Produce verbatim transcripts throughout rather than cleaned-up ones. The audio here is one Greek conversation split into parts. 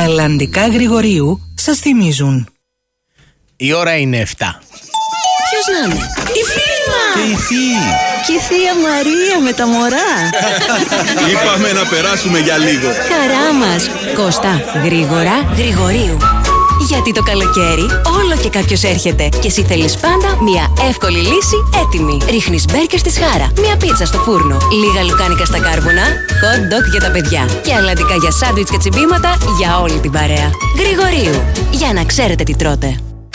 αλλαντικά Γρηγορίου σας θυμίζουν. Η ώρα είναι εφτά. Ποιος να είναι? Η φίλη μας! Και η θεία! Και η θεία Μαρία με τα μωρά. Είπαμε να περάσουμε για λίγο. Χαρά μας. Κώστα, γρήγορα, Γρηγορίου. Γιατί το καλοκαίρι όλο και κάποιος έρχεται και εσύ θέλεις πάντα μια εύκολη λύση έτοιμη. Ρίχνεις μπέρκερ στη σχάρα, μια πίτσα στο φούρνο, λίγα λουκάνικα στα κάρβουνα, hot dog για τα παιδιά και αλλαντικά για σάντουιτς και τσιμπήματα για όλη την παρέα. Γρηγορίου, για να ξέρετε τι τρώτε.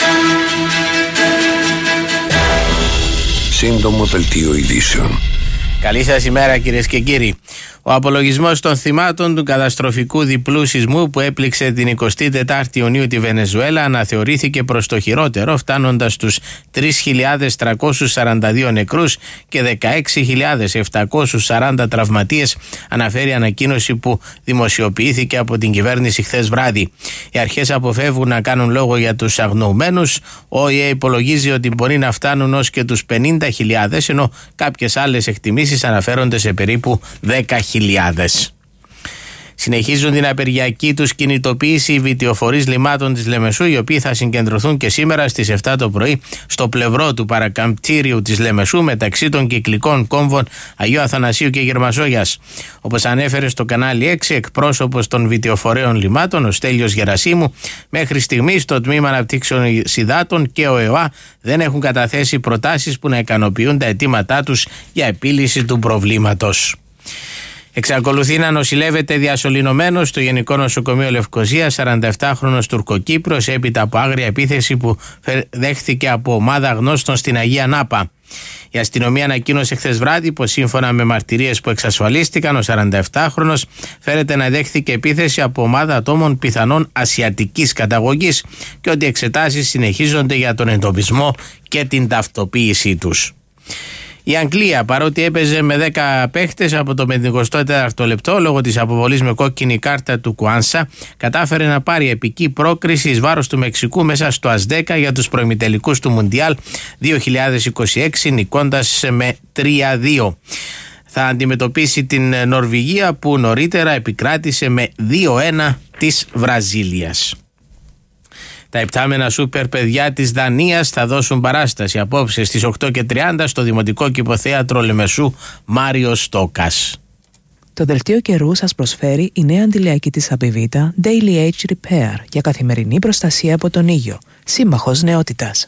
Σύντομο δελτίο ειδήσεων. Καλή σας ημέρα κυρίες και κύριοι. Ο απολογισμός των θυμάτων του καταστροφικού διπλού σεισμού που έπληξε την εικοστή τετάρτη Ιουνίου τη Βενεζουέλα αναθεωρήθηκε προς το χειρότερο, φτάνοντας στους τρεις χιλιάδες τριακόσιους σαράντα δύο νεκρούς και δεκαέξι χιλιάδες επτακόσιους σαράντα τραυματίες, αναφέρει ανακοίνωση που δημοσιοποιήθηκε από την κυβέρνηση χθες βράδυ. Οι αρχές αποφεύγουν να κάνουν λόγο για τους αγνοωμένους. Ο ΟΗΕ υπολογίζει ότι μπορεί να φτάνουν ως και τους πενήντα χιλιάδες, ενώ κάποιες άλλες εκτιμήσεις αναφέρονται σε περίπου δέκα χιλιάδες. Συνεχίζουν την απεργιακή τους κινητοποίηση οι βιτιοφορείς λιμάτων της Λεμεσού, οι οποίοι θα συγκεντρωθούν και σήμερα στις επτά το πρωί στο πλευρό του παρακαμπτήριου της Λεμεσού μεταξύ των κυκλικών κόμβων Αγίου Αθανασίου και Γερμαζόγιας. Όπως ανέφερε στο κανάλι έξι εκπρόσωπος των βιτιοφορέων λιμάτων, ο Στέλιος Γερασίμου, μέχρι στιγμής το Τμήμα Αναπτύξεων Υδάτων και ο ΕΟΑ δεν έχουν καταθέσει προτάσεις που να ικανοποιούν τα αιτήματά τους για επίλυση του προβλήματος. Εξακολουθεί να νοσηλεύεται διασωληνωμένος στο Γενικό Νοσοκομείο Λευκωσίας σαρανταεπτάχρονος Τουρκοκύπρος έπειτα από άγρια επίθεση που δέχθηκε από ομάδα γνώστων στην Αγία Νάπα. Η αστυνομία ανακοίνωσε χθες βράδυ πως σύμφωνα με μαρτυρίες που εξασφαλίστηκαν, ο σαρανταεπτάχρονος φέρεται να δέχθηκε επίθεση από ομάδα ατόμων πιθανόν ασιατικής καταγωγής και ότι εξετάσεις συνεχίζονται για τον εντοπισμό και την ταυτοποίησή τους. Η Αγγλία, παρότι έπαιζε με δέκα παίχτες από το πενηκοστό τέταρτο λεπτό λόγω της αποβολής με κόκκινη κάρτα του Κουάνσα, κατάφερε να πάρει επική πρόκριση εις βάρος του Μεξικού μέσα στο Ασδέκα για τους προημιτελικούς του Μουντιάλ δύο χιλιάδες είκοσι έξι, νικώντας με τρία δύο. Θα αντιμετωπίσει την Νορβηγία που νωρίτερα επικράτησε με δύο ένα της Βραζίλιας. Τα επτάμενα σούπερ παιδιά της Δανίας θα δώσουν παράσταση απόψε στις οκτώ και τριάντα στο Δημοτικό Κηποθέατρο Λεμεσού Μάριο Στόκας. Το δελτίο καιρού σας προσφέρει η νέα αντιλιακή της Απιβίτα Daily Age Repair για καθημερινή προστασία από τον ήλιο. Σύμμαχος νεότητας.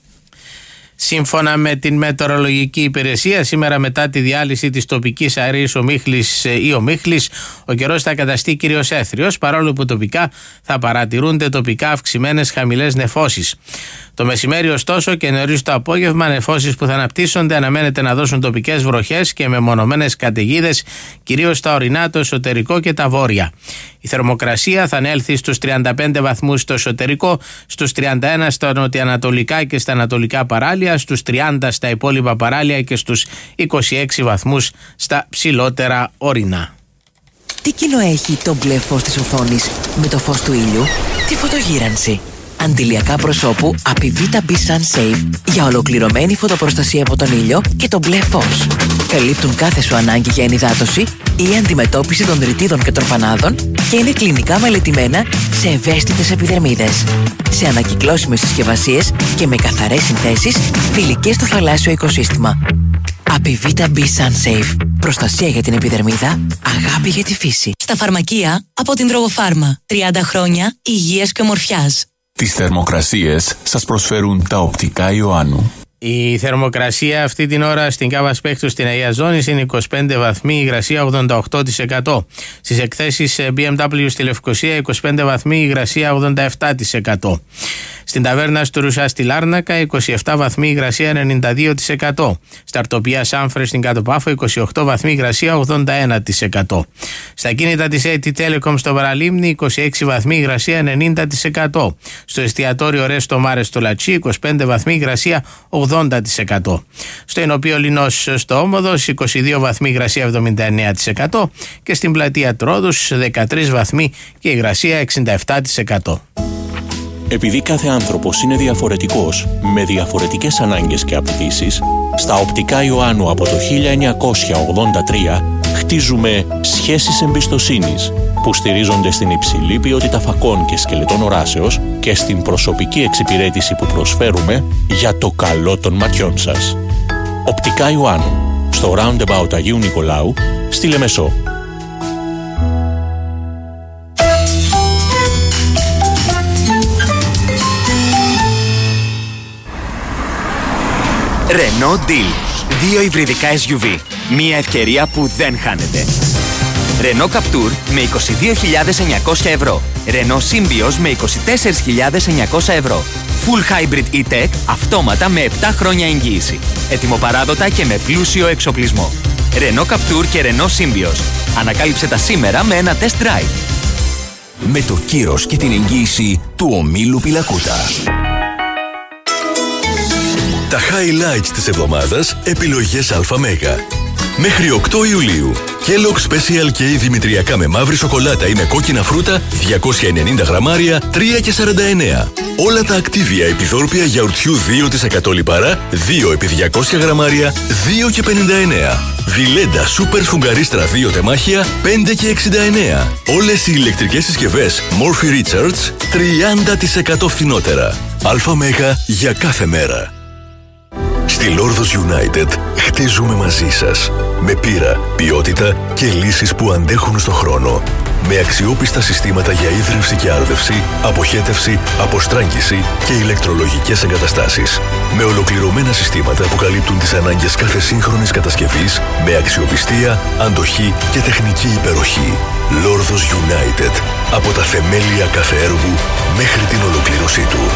Σύμφωνα με την Μετεωρολογική Υπηρεσία, σήμερα μετά τη διάλυση της τοπικής αερής ομίχλης ή ομίχλης, ο καιρός θα καταστεί κυρίως έθριος, παρόλο που τοπικά θα παρατηρούνται τοπικά αυξημένες χαμηλές νεφώσεις. Το μεσημέρι, ωστόσο, και νωρίς το απόγευμα, νεφώσεις που θα αναπτύσσονται αναμένεται να δώσουν τοπικές βροχές και μεμονωμένες καταιγίδες, κυρίως στα ορεινά, το εσωτερικό και τα βόρεια. Η θερμοκρασία θα ανέλθει στους τριάντα πέντε βαθμούς στο εσωτερικό, στους τριάντα ένα στα νοτιοανατολικά και στα ανατολικά παράλια, στους τριάντα στα υπόλοιπα παράλια και στους είκοσι έξι βαθμούς στα ψηλότερα ορεινά. Τι κοινό έχει το μπλε φως της οθόνης με το φως του ήλιου? Τη φωτογύρανση. Αντιλιακά προσώπου Απιβίτα Be Sun Safe για ολοκληρωμένη φωτοπροστασία από τον ήλιο και το μπλε φως. Καλύπτουν κάθε σου ανάγκη για ενυδάτωση ή αντιμετώπιση των δρυτίδων και τροφανάδων και είναι κλινικά μελετημένα σε ευαίσθητες επιδερμίδες. Σε ανακυκλώσιμες συσκευασίες και με καθαρές συνθέσεις φιλικές στο θαλάσσιο οικοσύστημα. Απιβίτα Be Sun Safe. Προστασία για την επιδερμίδα, αγάπη για τη φύση. Στα φαρμακεία από την Τρογοφάρμα. τριάντα χρόνια υγείας και ομορφιάς. Τις θερμοκρασίες σας προσφέρουν τα οπτικά Ιωάννου. Η θερμοκρασία αυτή την ώρα στην Κάβα Σπέκτου στην Αγία Ζώνη είναι είκοσι πέντε βαθμοί, η υγρασία ογδόντα οκτώ τοις εκατό. Στις εκθέσεις μπι εμ ντάμπλιου στη Λευκωσία είκοσι πέντε βαθμοί, η υγρασία ογδόντα επτά τοις εκατό. Στην ταβέρνα του Ρουσά στη Λάρνακα είκοσι επτά βαθμοί, υγρασία ενενήντα δύο τοις εκατό. Στα Αρτοπία Σάμφρε στην Κάτω Πάφο είκοσι οκτώ βαθμοί, υγρασία ογδόντα ένα τοις εκατό. Στα κίνητα της έι τι Telecom στο Παραλίμνη είκοσι έξι βαθμοί, υγρασία ενενήντα τοις εκατό. Στο εστιατόριο Ρέστο Μάρε στο Λατσί είκοσι πέντε βαθμοί, υγρασία ογδόντα τοις εκατό. Στο Ενοπείο Λινός στο Όμοδος είκοσι δύο βαθμοί, υγρασία εβδομήντα εννέα τοις εκατό και στην Πλατεία Τρόδους δεκατρείς βαθμοί και υγρασία εξήντα επτά τοις εκατό. Επειδή κάθε άνθρωπος είναι διαφορετικός, με διαφορετικές ανάγκες και απαιτήσεις, στα οπτικά Ιωάννου από το χίλια εννιακόσια ογδόντα τρία χτίζουμε σχέσεις εμπιστοσύνης που στηρίζονται στην υψηλή ποιότητα φακών και σκελετών οράσεως και στην προσωπική εξυπηρέτηση που προσφέρουμε για το καλό των ματιών σας. Οπτικά Ιωάννου, στο Roundabout Αγίου Νικολάου, στη Λεμεσό. Renault Deal. Δύο υβριδικά ες γιου βι. Μία ευκαιρία που δεν χάνεται. Renault Captur με είκοσι δύο χιλιάδες εννιακόσια ευρώ. Renault Symbioz με είκοσι τέσσερις χιλιάδες εννιακόσια ευρώ. Full Hybrid E-Tech αυτόματα με επτά χρόνια εγγύηση. Ετοιμοπαράδοτα και με πλούσιο εξοπλισμό. Renault Captur και Renault Symbioz. Ανακάλυψε τα σήμερα με ένα test drive. Με το κύρος και την εγγύηση του ομίλου Πιλακούτα. Τα highlights της εβδομάδας, επιλογές ΑΜΕΓΑ. Μέχρι οκτώ Ιουλίου. Kellogg Special και η δημητριακά με μαύρη σοκολάτα ή με κόκκινα φρούτα, διακόσια ενενήντα γραμμάρια, τρία και σαράντα εννέα. Όλα τα Activia επιδόρπια γιαουρτιού δύο τοις εκατό λιπαρά, δύο επί διακόσια γραμμάρια, δύο και πενήντα εννέα. Βιλέντα Super Σφουγγαρίστρα δύο τεμάχια, πέντε και εξήντα εννέα. Όλες οι ηλεκτρικές συσκευές Murphy Richards, τριάντα τοις εκατό φθηνότερα. ΑΜΕΓΑ για κάθε μέρα. Στη Lordos United χτίζουμε μαζί σας. Με πείρα, ποιότητα και λύσεις που αντέχουν στο χρόνο. Με αξιόπιστα συστήματα για ίδρυυση και άρδευση, αποχέτευση, αποστράγγιση και ηλεκτρολογικές εγκαταστάσεις. Με ολοκληρωμένα συστήματα που καλύπτουν τις ανάγκες κάθε σύγχρονης κατασκευής, με αξιοπιστία, αντοχή και τεχνική υπεροχή. Lordos United. Από τα θεμέλια κάθε έργου μέχρι την ολοκλήρωσή του.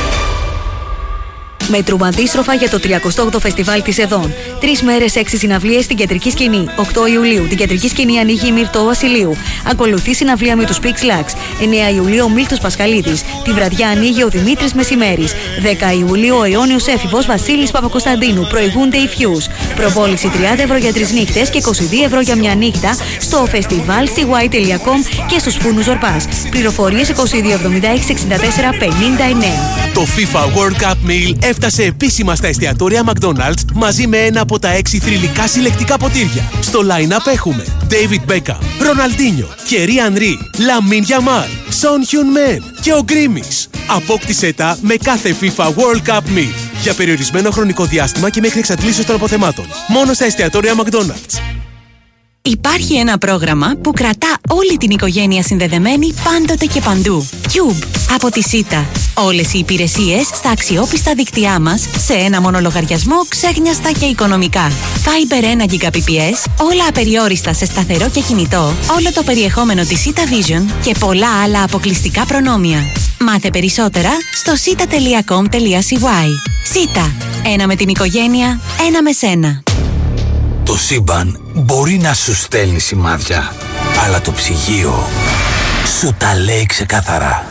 Μέτρου αντίστροφα για το τριακοστό όγδοο Φεστιβάλ της Εδών. Τρεις μέρες, έξι συναυλίες στην κεντρική σκηνή. οκτώ Ιουλίου την κεντρική σκηνή ανοίγει η Μυρτώ Βασιλείου. Ακολουθεί συναυλία με τους Pix Lux. εννέα Ιουλίου ο Μίλτος Πασχαλίδης. Τη βραδιά ανοίγει ο Δημήτρης Μεσημέρης. δέκα Ιουλίου ο αιώνιος έφηβος Βασίλης Παπακοσταντίνου. Προηγούνται οι Fuse. Προπόληση τριάντα ευρώ για τρεις νύχτες και είκοσι δύο ευρώ για μια νύχτα στο φεστιβάλ σι γουάι τελεία κομ και στους φούρνους Ορπάς. Πληροφορίες είκοσι δύο εβδομήντα έξι εξήντα τέσσερα πενήντα εννέα. Το FIFA World Cup Meal έφτασε επίσημα στα εστιατόρια McDonald's μαζί με ένα από τα έξι θρυλικά συλλεκτικά ποτήρια. Στο line-up έχουμε David Beckham, Ροναλντίνιο, Thierry Henry, Lamine Yamal, Son Heung-min και ο Γκρίμις. Απόκτησέ τα με κάθε FIFA World Cup Meal για περιορισμένο χρονικό διάστημα και μέχρι εξαντλήσεως των αποθεμάτων. Μόνο στα εστιατόρια McDonald's. Υπάρχει ένα πρόγραμμα που κρατά όλη την οικογένεια συνδεδεμένη πάντοτε και παντού. Cube από τη ΣΥΤΑ. Όλες οι υπηρεσίες στα αξιόπιστα δίκτυά μας σε ένα μόνο λογαριασμό, ξέχνιαστα και οικονομικά. Fiber ένα Gbps, όλα απεριόριστα σε σταθερό και κινητό, όλο το περιεχόμενο της ΣΥΤΑ Vision και πολλά άλλα αποκλειστικά προνόμια. Μάθε περισσότερα στο σίτα τελεία κομ τελεία σι γουάι. ΣΥΤΑ. Ένα με την οικογένεια, ένα με σένα. Το σύμπαν μπορεί να σου στέλνει σημάδια, αλλά το ψυγείο σου τα λέει ξεκάθαρα.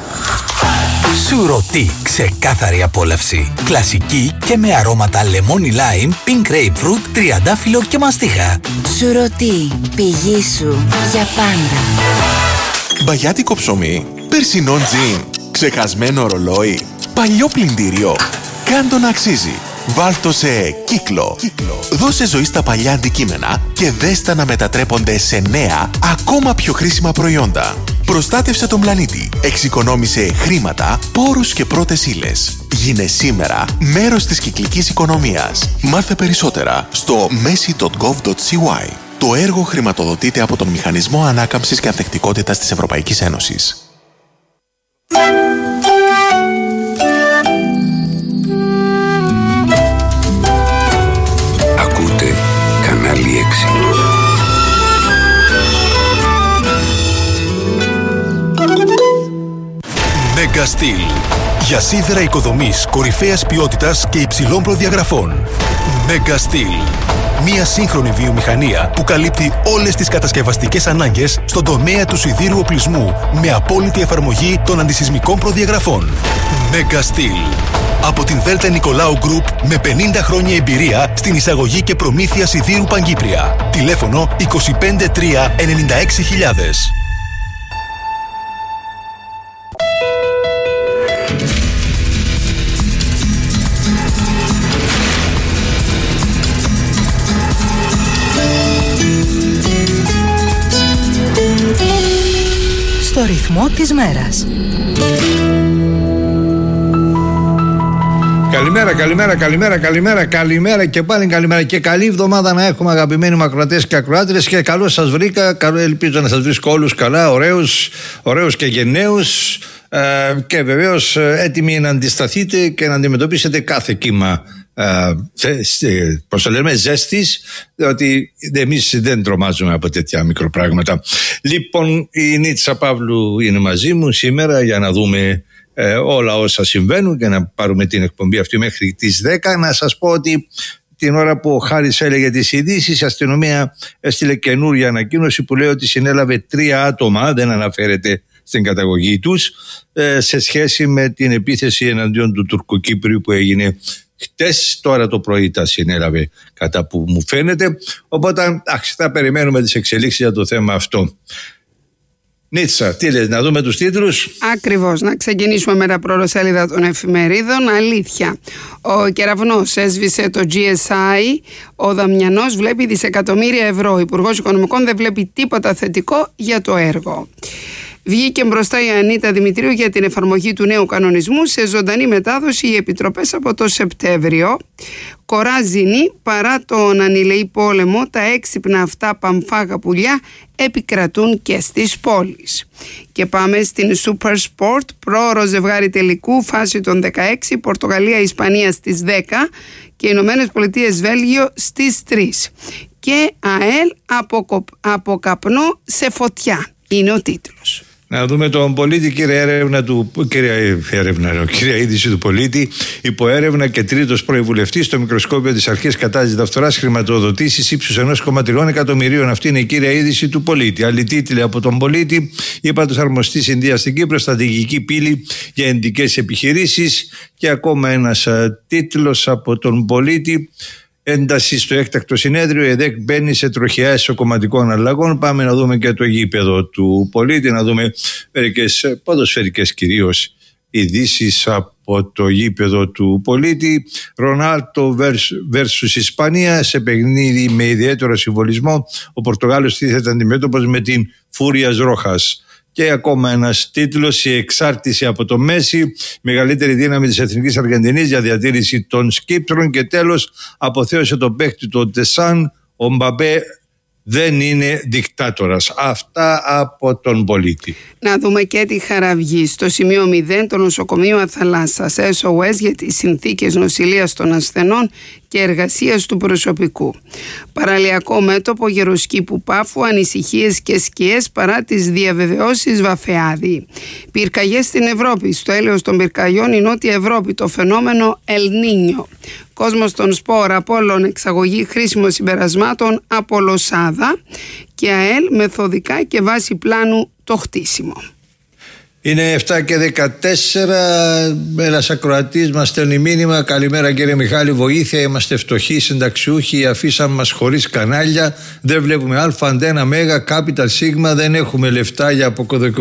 Σουρωτή, ξεκάθαρη απόλαυση. Κλασική και με αρώματα λεμόνι lime, pink grapefruit, τριαντάφυλλο και μαστίχα. Σουρωτή, πηγή σου για πάντα. Μπαγιάτικο ψωμί, περσινό τζιν, ξεχασμένο ρολόι, παλιό πλυντήριο. Κάν το να αξίζει. Βάλτο σε κύκλο. κύκλο. Δώσε ζωή στα παλιά αντικείμενα και δέστα να μετατρέπονται σε νέα, ακόμα πιο χρήσιμα προϊόντα. Προστάτευσε τον πλανήτη. Εξοικονόμησε χρήματα, πόρους και πρώτες ύλες. Γίνε σήμερα μέρος της κυκλικής οικονομίας. Μάθε περισσότερα στο μέση τελεία γκοβ τελεία σι γουάι. Το έργο χρηματοδοτείται από τον Μηχανισμό Ανάκαμψης και Ανθεκτικότητας της Ευρωπαϊκής Ένωσης. Ακούτε κανάλι έξι. Mega Steel. Για σίδερα οικοδομής κορυφαίας ποιότητας και υψηλών προδιαγραφών. Mega Steel. Μια σύγχρονη βιομηχανία που καλύπτει όλες τις κατασκευαστικές ανάγκες στον τομέα του σιδήρου οπλισμού με απόλυτη εφαρμογή των αντισυσμικών προδιαγραφών. Mega Steel. Από την Δέλτα Νικολάου Group με πενήντα χρόνια εμπειρία στην εισαγωγή και προμήθεια σιδήρου Παγκύπρια. Τηλέφωνο είκοσι πέντε τρία ενενήντα έξι χιλιάδες. στο ρυθμό της μέρας. Καλημέρα, καλημέρα, καλημέρα, καλημέρα, καλημέρα και πάλι καλημέρα και καλή εβδομάδα να έχουμε, αγαπημένοι μακροατές και ακροάτρες, και καλώς σας βρήκα. Καλό, ελπίζω να σας βρίσκω όλους καλά, ωραίους, ωραίους και γενναίους, ε, και βεβαίως έτοιμοι να αντισταθείτε και να αντιμετωπίσετε κάθε κύμα, ε, πώς το λέμε, ζέστης, διότι εμείς δεν τρομάζουμε από τέτοια μικροπράγματα. Λοιπόν, η Νίτσα Παύλου είναι μαζί μου σήμερα για να δούμε Ε, όλα όσα συμβαίνουν και να πάρουμε την εκπομπή αυτή μέχρι τις δέκα. Να σας πω ότι την ώρα που ο Χάρης έλεγε τις ειδήσεις, η αστυνομία έστειλε καινούργια ανακοίνωση που λέει ότι συνέλαβε τρία άτομα, δεν αναφέρεται στην καταγωγή τους, ε, σε σχέση με την επίθεση εναντίον του Τουρκοκύπριου που έγινε χτες. Τώρα το πρωί τα συνέλαβε, κατά που μου φαίνεται, οπότε αχ, θα περιμένουμε τις εξελίξεις για το θέμα αυτό. Νίτσα, τι λες, να δούμε τους τίτλους? Ακριβώς, να ξεκινήσουμε με τα πρωτοσέλιδα των εφημερίδων. Αλήθεια, ο κεραυνός έσβησε το τζι ες άι, ο Δαμιανός βλέπει δισεκατομμύρια ευρώ, ο Υπουργός Οικονομικών δεν βλέπει τίποτα θετικό για το έργο. Βγήκε μπροστά η Ανίτα Δημητρίου για την εφαρμογή του νέου κανονισμού σε ζωντανή μετάδοση οι επιτροπές από το Σεπτέμβριο. Κοράζινη, παρά τον ανηλεή πόλεμο, τα έξυπνα αυτά παμφάγα πουλιά επικρατούν και στις πόλεις. Και πάμε στην Super Sport, πρόωρο ζευγάρι τελικού, φάση των δεκαέξι, Πορτογαλία-Ισπανία στις δέκα και Ηνωμένες Πολιτείες Βέλγιο στις τρεις. Και ΑΕΛ από, από καπνό σε φωτιά είναι ο τίτλος. Να δούμε τον πολίτη, κύριε έρευνα του, κύριε έρευνα, κύριε είδηση του πολίτη, υποέρευνα και τρίτος προεβουλευτής στο μικροσκόπιο της αρχής κατά της διαφθοράς, χρηματοδοτήσεις ύψους ενός κόμμα τρία εκατομμυρίων. Αυτή είναι η κύρια είδηση του πολίτη. Άλλοι τίτλοι από τον πολίτη: είπατος αρμοστής Ινδία στην Κύπρο, στρατηγική πύλη για ενδικές επιχειρήσεις. Και ακόμα ένας τίτλος από τον πολίτη: ένταση στο έκτακτο συνέδριο, η ΕΔΕΚ μπαίνει σε τροχιά εσωκομματικών αλλαγών. Πάμε να δούμε και το γήπεδο του πολίτη, να δούμε μερικές ποδοσφαιρικές κυρίως ειδήσεις από το γήπεδο του πολίτη. Ρονάλντο versus Ισπανία, σε παιχνίδι με ιδιαίτερο συμβολισμό. Ο Πορτογάλος τίθεται αντιμέτωπος με την Φούριας Ρόχας. Και ακόμα ένας τίτλος: η εξάρτηση από το Μέση, μεγαλύτερη δύναμη της Εθνικής Αργεντινής για διατήρηση των σκύπτρων. Και τέλος, αποθέωσε τον παίκτη του Ντεσάν, ο Μπαμπέ δεν είναι δικτάτορας. Αυτά από τον πολίτη. Να δούμε και τη Χαραυγή. Στο σημείο μηδέν, το νοσοκομείο Αθαλάσσας, ες ο ες για τις συνθήκες νοσηλείας των ασθενών και εργασίας του προσωπικού. Παραλιακό μέτωπο Γεροσκήπου Πάφου, ανησυχίες και σκιές παρά τις διαβεβαιώσεις Βαφεάδη. Πυρκαγιές στην Ευρώπη. Στο έλεος των πυρκαγιών η Νότια Ευρώπη, το φαινόμενο El Niño. Κόσμος των σπορ, Απόλλων εξαγωγή χρήσιμων συμπερασμάτων από Λοσάδα και ΑΕΛ μεθοδικά και βάση πλάνου το χτίσιμο. Είναι εφτά και δεκατέσσερα. Ένας ακροατής μας στέλνει μήνυμα: καλημέρα κύριε Μιχάλη, βοήθεια, είμαστε φτωχοί συνταξιούχοι, αφήσαμε μας χωρίς κανάλια, δεν βλέπουμε Α, Αντένα, Μέγα, Capital, Sigma, δεν έχουμε λεφτά για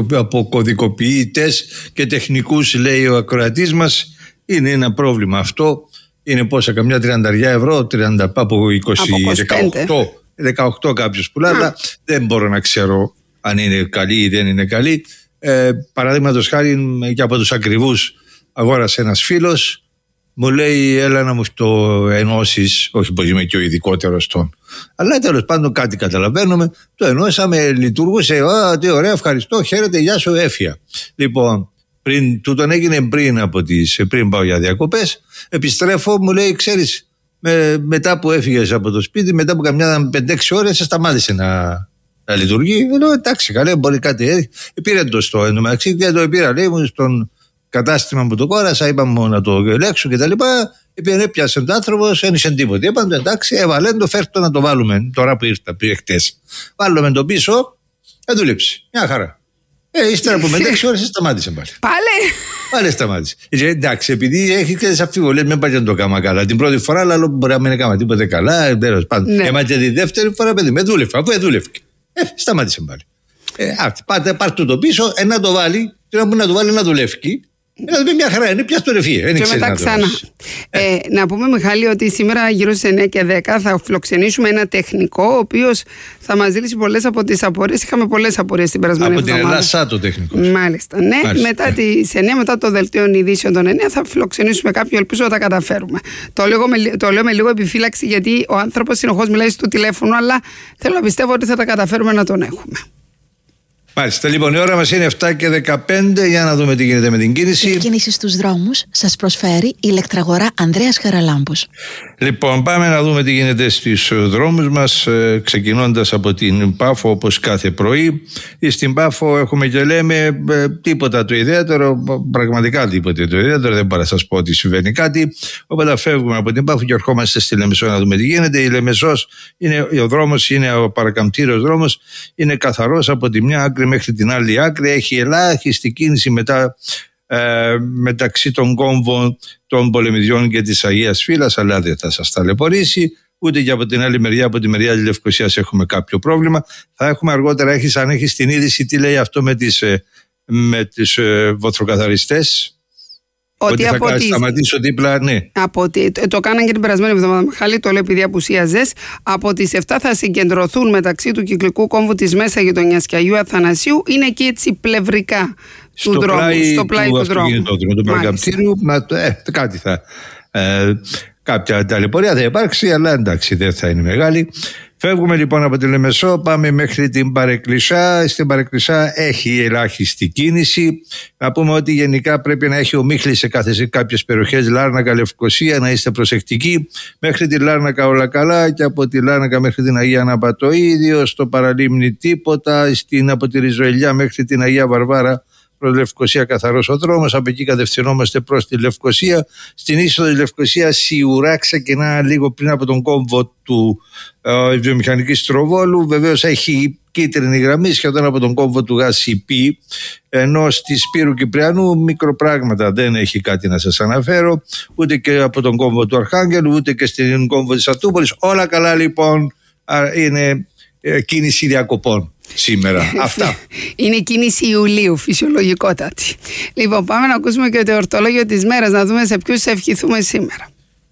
αποκωδικοποιητές και τεχνικούς, λέει ο ακροατής μας. Είναι ένα πρόβλημα αυτό. Είναι πόσα, καμιά τριάντα ευρώ, τριάντα από είκοσι, δεκαοκτώ, δεκαοκτώ κάποιος πουλά, αλλά δεν μπορώ να ξέρω αν είναι καλή ή δεν είναι καλή. Ε, παραδείγματος χάρη, και από τους ακριβούς αγόρασε ένας φίλος, μου λέει έλα να μου το ενώσεις, όχι πως είμαι και ο ειδικότερος των, αλλά τέλος πάντων κάτι καταλαβαίνουμε, το ενώσαμε, λειτουργούσε, α, τι ωραία, ευχαριστώ, χαίρετε, γεια σου, έφυγα. Λοιπόν, πριν, τούτον έγινε πριν από τις, πριν πάω για διακοπές, επιστρέφω, μου λέει ξέρεις, με, μετά που έφυγες από το σπίτι, μετά από καμιά πέντε έξι ώρες σταμάτησε να, να λειτουργεί. Λέω εντάξει, καλά, μπορεί κάτι. Πήρε το στο εντωμεταξύ, δεν το πήρα, λέει μου, στον κατάστημα που το κόρασα, είπαμε να το ελέγξω κτλ. Επειδή έπιασε τον άνθρωπο, δεν είχε τίποτα. Είπαμε εντάξει, έβαλε το, φέρτο να το βάλουμε τώρα που ήρθα, πήγε χτες. Βάλουμε το πίσω, δεν δούλεψε. Μια χαρά. Ε, ύστερα από πέντε έξι ώρες σταμάτησε πάλι. Πάλι. Πάλι σταμάτησε. Ε, εντάξει, επειδή έχει και τι αμφιβολίες, μην πάει να το κάμα καλά. Την πρώτη φορά, αλλά μπορεί να μην κάμα τίποτα καλά. Τέλος πάντων. Ναι. Ε, και τη δεύτερη φορά, παιδί, με δούλευε. Αφού δούλευε. Ε, σταμάτησε πάλι. Ε, πάτε, πάρτε το πίσω, ε, να το βάλει, να το βάλει να δουλεύει. Δηλαδή μια χαρά είναι, πια στο ρεφή. Και μετά ξανά. Ε, να πούμε, Μιχάλη, ότι σήμερα γύρω στις εννιά και δέκα θα φιλοξενήσουμε ένα τεχνικό, ο οποίος θα μας λύσει πολλές από τις απορίες. Είχαμε πολλές απορίες την περασμένη από εβδομάδα. Από την Ελλάδα το τεχνικό. Μάλιστα. Ναι, Μάλιστα. μετά τις εννιά, μετά το δελτίο ειδήσεων των εννιά, θα φιλοξενήσουμε κάποιον. Ελπίζω να τα καταφέρουμε. Το λέω, με, το λέω με λίγο επιφύλαξη, γιατί ο άνθρωπος συνεχώς μιλάει στο τηλέφωνο, αλλά θέλω να πιστεύω ότι θα τα καταφέρουμε να τον έχουμε. Μάλιστα, λοιπόν, η ώρα μας είναι εφτά και δεκαπέντε. Για να δούμε τι γίνεται με την κίνηση. Η κίνηση στους δρόμους σας προσφέρει η ηλεκτραγορά Ανδρέας Χαραλάμπους. Λοιπόν, πάμε να δούμε τι γίνεται στους δρόμους μας, ε, ξεκινώντας από την Πάφο, όπως κάθε πρωί. Στην Πάφο έχουμε και λέμε ε, τίποτα το ιδιαίτερο, πραγματικά τίποτα το ιδιαίτερο, δεν μπορώ να σας πω ότι συμβαίνει κάτι. Οπότε φεύγουμε από την Πάφο και ερχόμαστε στη Λεμεσό να δούμε τι γίνεται. Η Λεμεσός, είναι, ο δρόμος είναι ο παρακαμπτήριος δρόμος, είναι καθαρός από τη μια άκρη μέχρι την άλλη άκρη, έχει ελάχιστη κίνηση μετά, ε, μεταξύ των κόμβων των Πολεμιδιών και της Αγίας Φύλας, αλλά δεν θα σας ταλαιπωρήσει. Ούτε και από την άλλη μεριά, από τη μεριά της Λευκωσίας έχουμε κάποιο πρόβλημα. Θα έχουμε αργότερα, έχεις, αν έχεις την είδηση, τι λέει αυτό με τις, με τις ε, βοθροκαθαριστές. Ότι, ότι από θα τις... σταματήσω δίπλα, ναι. Από τη... Το, το κάναν και την περασμένη εβδομάδα, Μιχάλη, το λέω επειδή απουσίαζες. Από τις εφτά θα συγκεντρωθούν μεταξύ του κυκλικού κόμβου της Μέσα Γειτονιάς και Αγίου Αθανασίου. Είναι και έτσι πλευρικά στο του δρόμου, πλάι στο πλάι του, του δρόμου. Του παρακαμπτήριου, ε, κάτι θα... Ε, κάποια ταλαιπωρία θα υπάρξει, αλλά εντάξει, δεν θα είναι μεγάλη. Φεύγουμε λοιπόν από τη Λεμεσό, πάμε μέχρι την Παρεκκλησά. Στην Παρεκκλησά έχει ελάχιστη κίνηση. Να πούμε ότι γενικά πρέπει να έχει ομίχλη σε, κάθε, σε κάποιες περιοχές, Λάρνακα, Λευκωσία, να είστε προσεκτικοί. Μέχρι τη Λάρνακα όλα καλά, και από τη Λάρνακα μέχρι την Αγία Ανάπα το ίδιο. Στο Παραλίμνη τίποτα. Στην, από τη Ριζοελιά μέχρι την Αγία Βαρβάρα προς Λευκωσία καθαρός ο δρόμος. Από εκεί κατευθυνόμαστε προς τη Λευκωσία. Στην είσοδο της Λευκωσίας σιουρά ξεκινά λίγο πριν από τον κόμβο του ε, βιομηχανικής Τροβόλου. Βεβαίως έχει κίτρινη γραμμή σχεδόν από τον κόμβο του ΓΑΣΥΠΗ, ενώ στη Σπύρου Κυπριανού μικροπράγματα, δεν έχει κάτι να σας αναφέρω, ούτε και από τον κόμβο του Αρχάγγελου, ούτε και στην κόμβο της Ατούπολης. Όλα καλά λοιπόν, είναι ε, κίνηση διακοπών σήμερα. Αυτά. Είναι κίνηση Ιουλίου, φυσιολογικότατη. Λοιπόν, πάμε να ακούσουμε και το εορτολόγιο της μέρας, να δούμε σε ποιους ευχηθούμε σήμερα.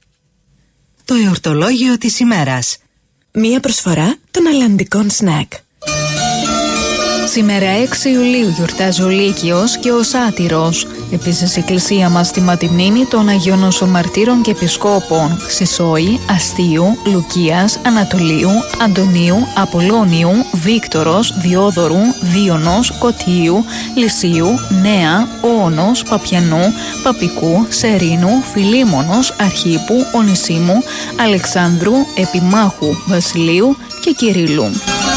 Το εορτολόγιο της ημέρας. Μία προσφορά των αλλαντικών σνακ. Σήμερα έξι Ιουλίου γιορτάζει ο Λύκειος και ο Σάτυρος. Επίσης η εκκλησία μας τιμά τη μνήμη των Αγίων Νοσομαρτύρων και Επισκόπων Χρυσόη, Αστείου, Λουκίας, Ανατολίου, Αντωνίου, Απολώνιου, Βίκτορος, Διόδωρου, Δίωνος, Κωτίου, Λυσίου, Νέα, Όωνος, Παπιανού, Παπικού, Σερίνου, Φιλίμωνος, Αρχίπου, Ονησίμου, Αλεξάνδρου, Επιμάχου, Βασιλείου και Κυρίλλου.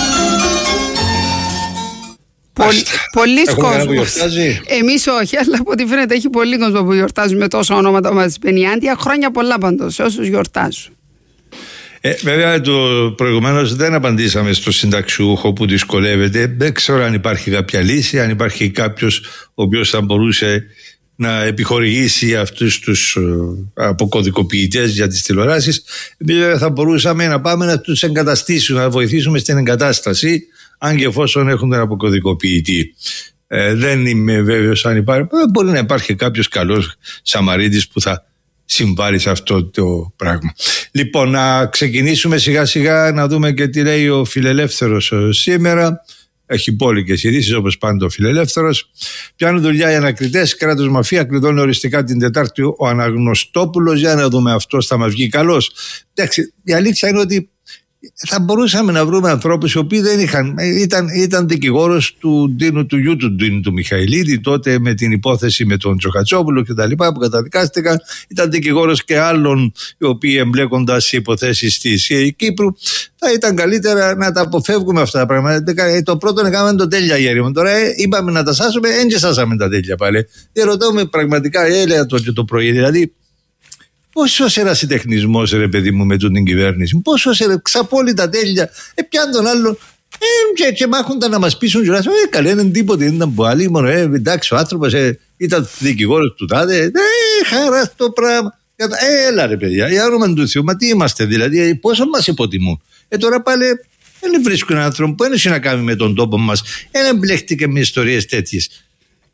Πολλοί κόσμος. Εμείς όχι, αλλά από ό,τι φαίνεται έχει πολλοί κόσμο που γιορτάζουν με τόσα ονόματα μας. Πενιάντια, χρόνια πολλά πάντως σε όσους γιορτάζουν. Ε, βέβαια, το προηγουμένως δεν απαντήσαμε στο συνταξιούχο που δυσκολεύεται. Δεν ξέρω αν υπάρχει κάποια λύση, αν υπάρχει κάποιος ο οποίος θα μπορούσε να επιχορηγήσει αυτούς τους uh, αποκωδικοποιητές για τις τηλεοράσεις. Βέβαια, θα μπορούσαμε να πάμε να τους εγκαταστήσουμε, να βοηθήσουμε στην εγκατάσταση, αν και εφόσον έχουν τον αποκωδικοποιητή. Ε, δεν είμαι βέβαιος αν υπάρχει. Μπορεί να υπάρχει κάποιος καλός Σαμαρίτης που θα συμβάλλει σε αυτό το πράγμα. Λοιπόν, να ξεκινήσουμε σιγά σιγά να δούμε και τι λέει ο Φιλελεύθερος σήμερα. Έχει μπόλικες ειδήσεις όπως πάντα ο Φιλελεύθερος. Πιάνουν δουλειά οι ανακριτές, κράτος μαφία, κλειδώνει οριστικά την Τετάρτη ο Αναγνωστόπουλος. Για να δούμε, αυτό θα μας βγει καλός. Εντάξει, η αλήθεια είναι ότι θα μπορούσαμε να βρούμε ανθρώπους οι οποίοι δεν είχαν. Ήταν, ήταν δικηγόρος του Ντίνου, του γιου του Ντίνου του Μιχαηλίδη, τότε με την υπόθεση με τον Τζοχατσόπουλο και τα λοιπά που καταδικάστηκαν. Ήταν δικηγόρος και άλλων οι οποίοι εμπλέκονταν σε υποθέσεις της Κύπρου. Θα ήταν καλύτερα να τα αποφεύγουμε αυτά τα πράγματα. Το πρώτο να κάνουμε το τέλεια γέρημα. Τώρα ε, είπαμε να τα σάσουμε, δεν και σάσαμε τα τέλεια πάλι. Και ρωτώ με πραγματικά, έλεγα το και το πρωί, δηλαδή. Πόσος ερασιτεχνισμός, ρε παιδί μου, με την κυβέρνηση. Πόσος ξαπόλυτα τέλεια. Ε, πιάνουν τον άλλον. Ε, και, και μάχονταν να μας πείσουν. Ε, καλέ, δεν τίποτε, δεν ήταν που άλλοι. Μόνο, ε, εντάξει, ο άνθρωπος ε, ήταν δικηγόρος του τάδε. Ε, χαρά το πράγμα. Ε, έλα, ρε παιδιά, για όνομα του Θεού, μα τι είμαστε δηλαδή, πόσο μας υποτιμούν. Ε, τώρα πάλι δεν βρίσκουν έναν άνθρωπο που ένωσε να κάνει με τον τόπο μας. Δεν εμπλέχτηκε με ιστορίες τέτοιες.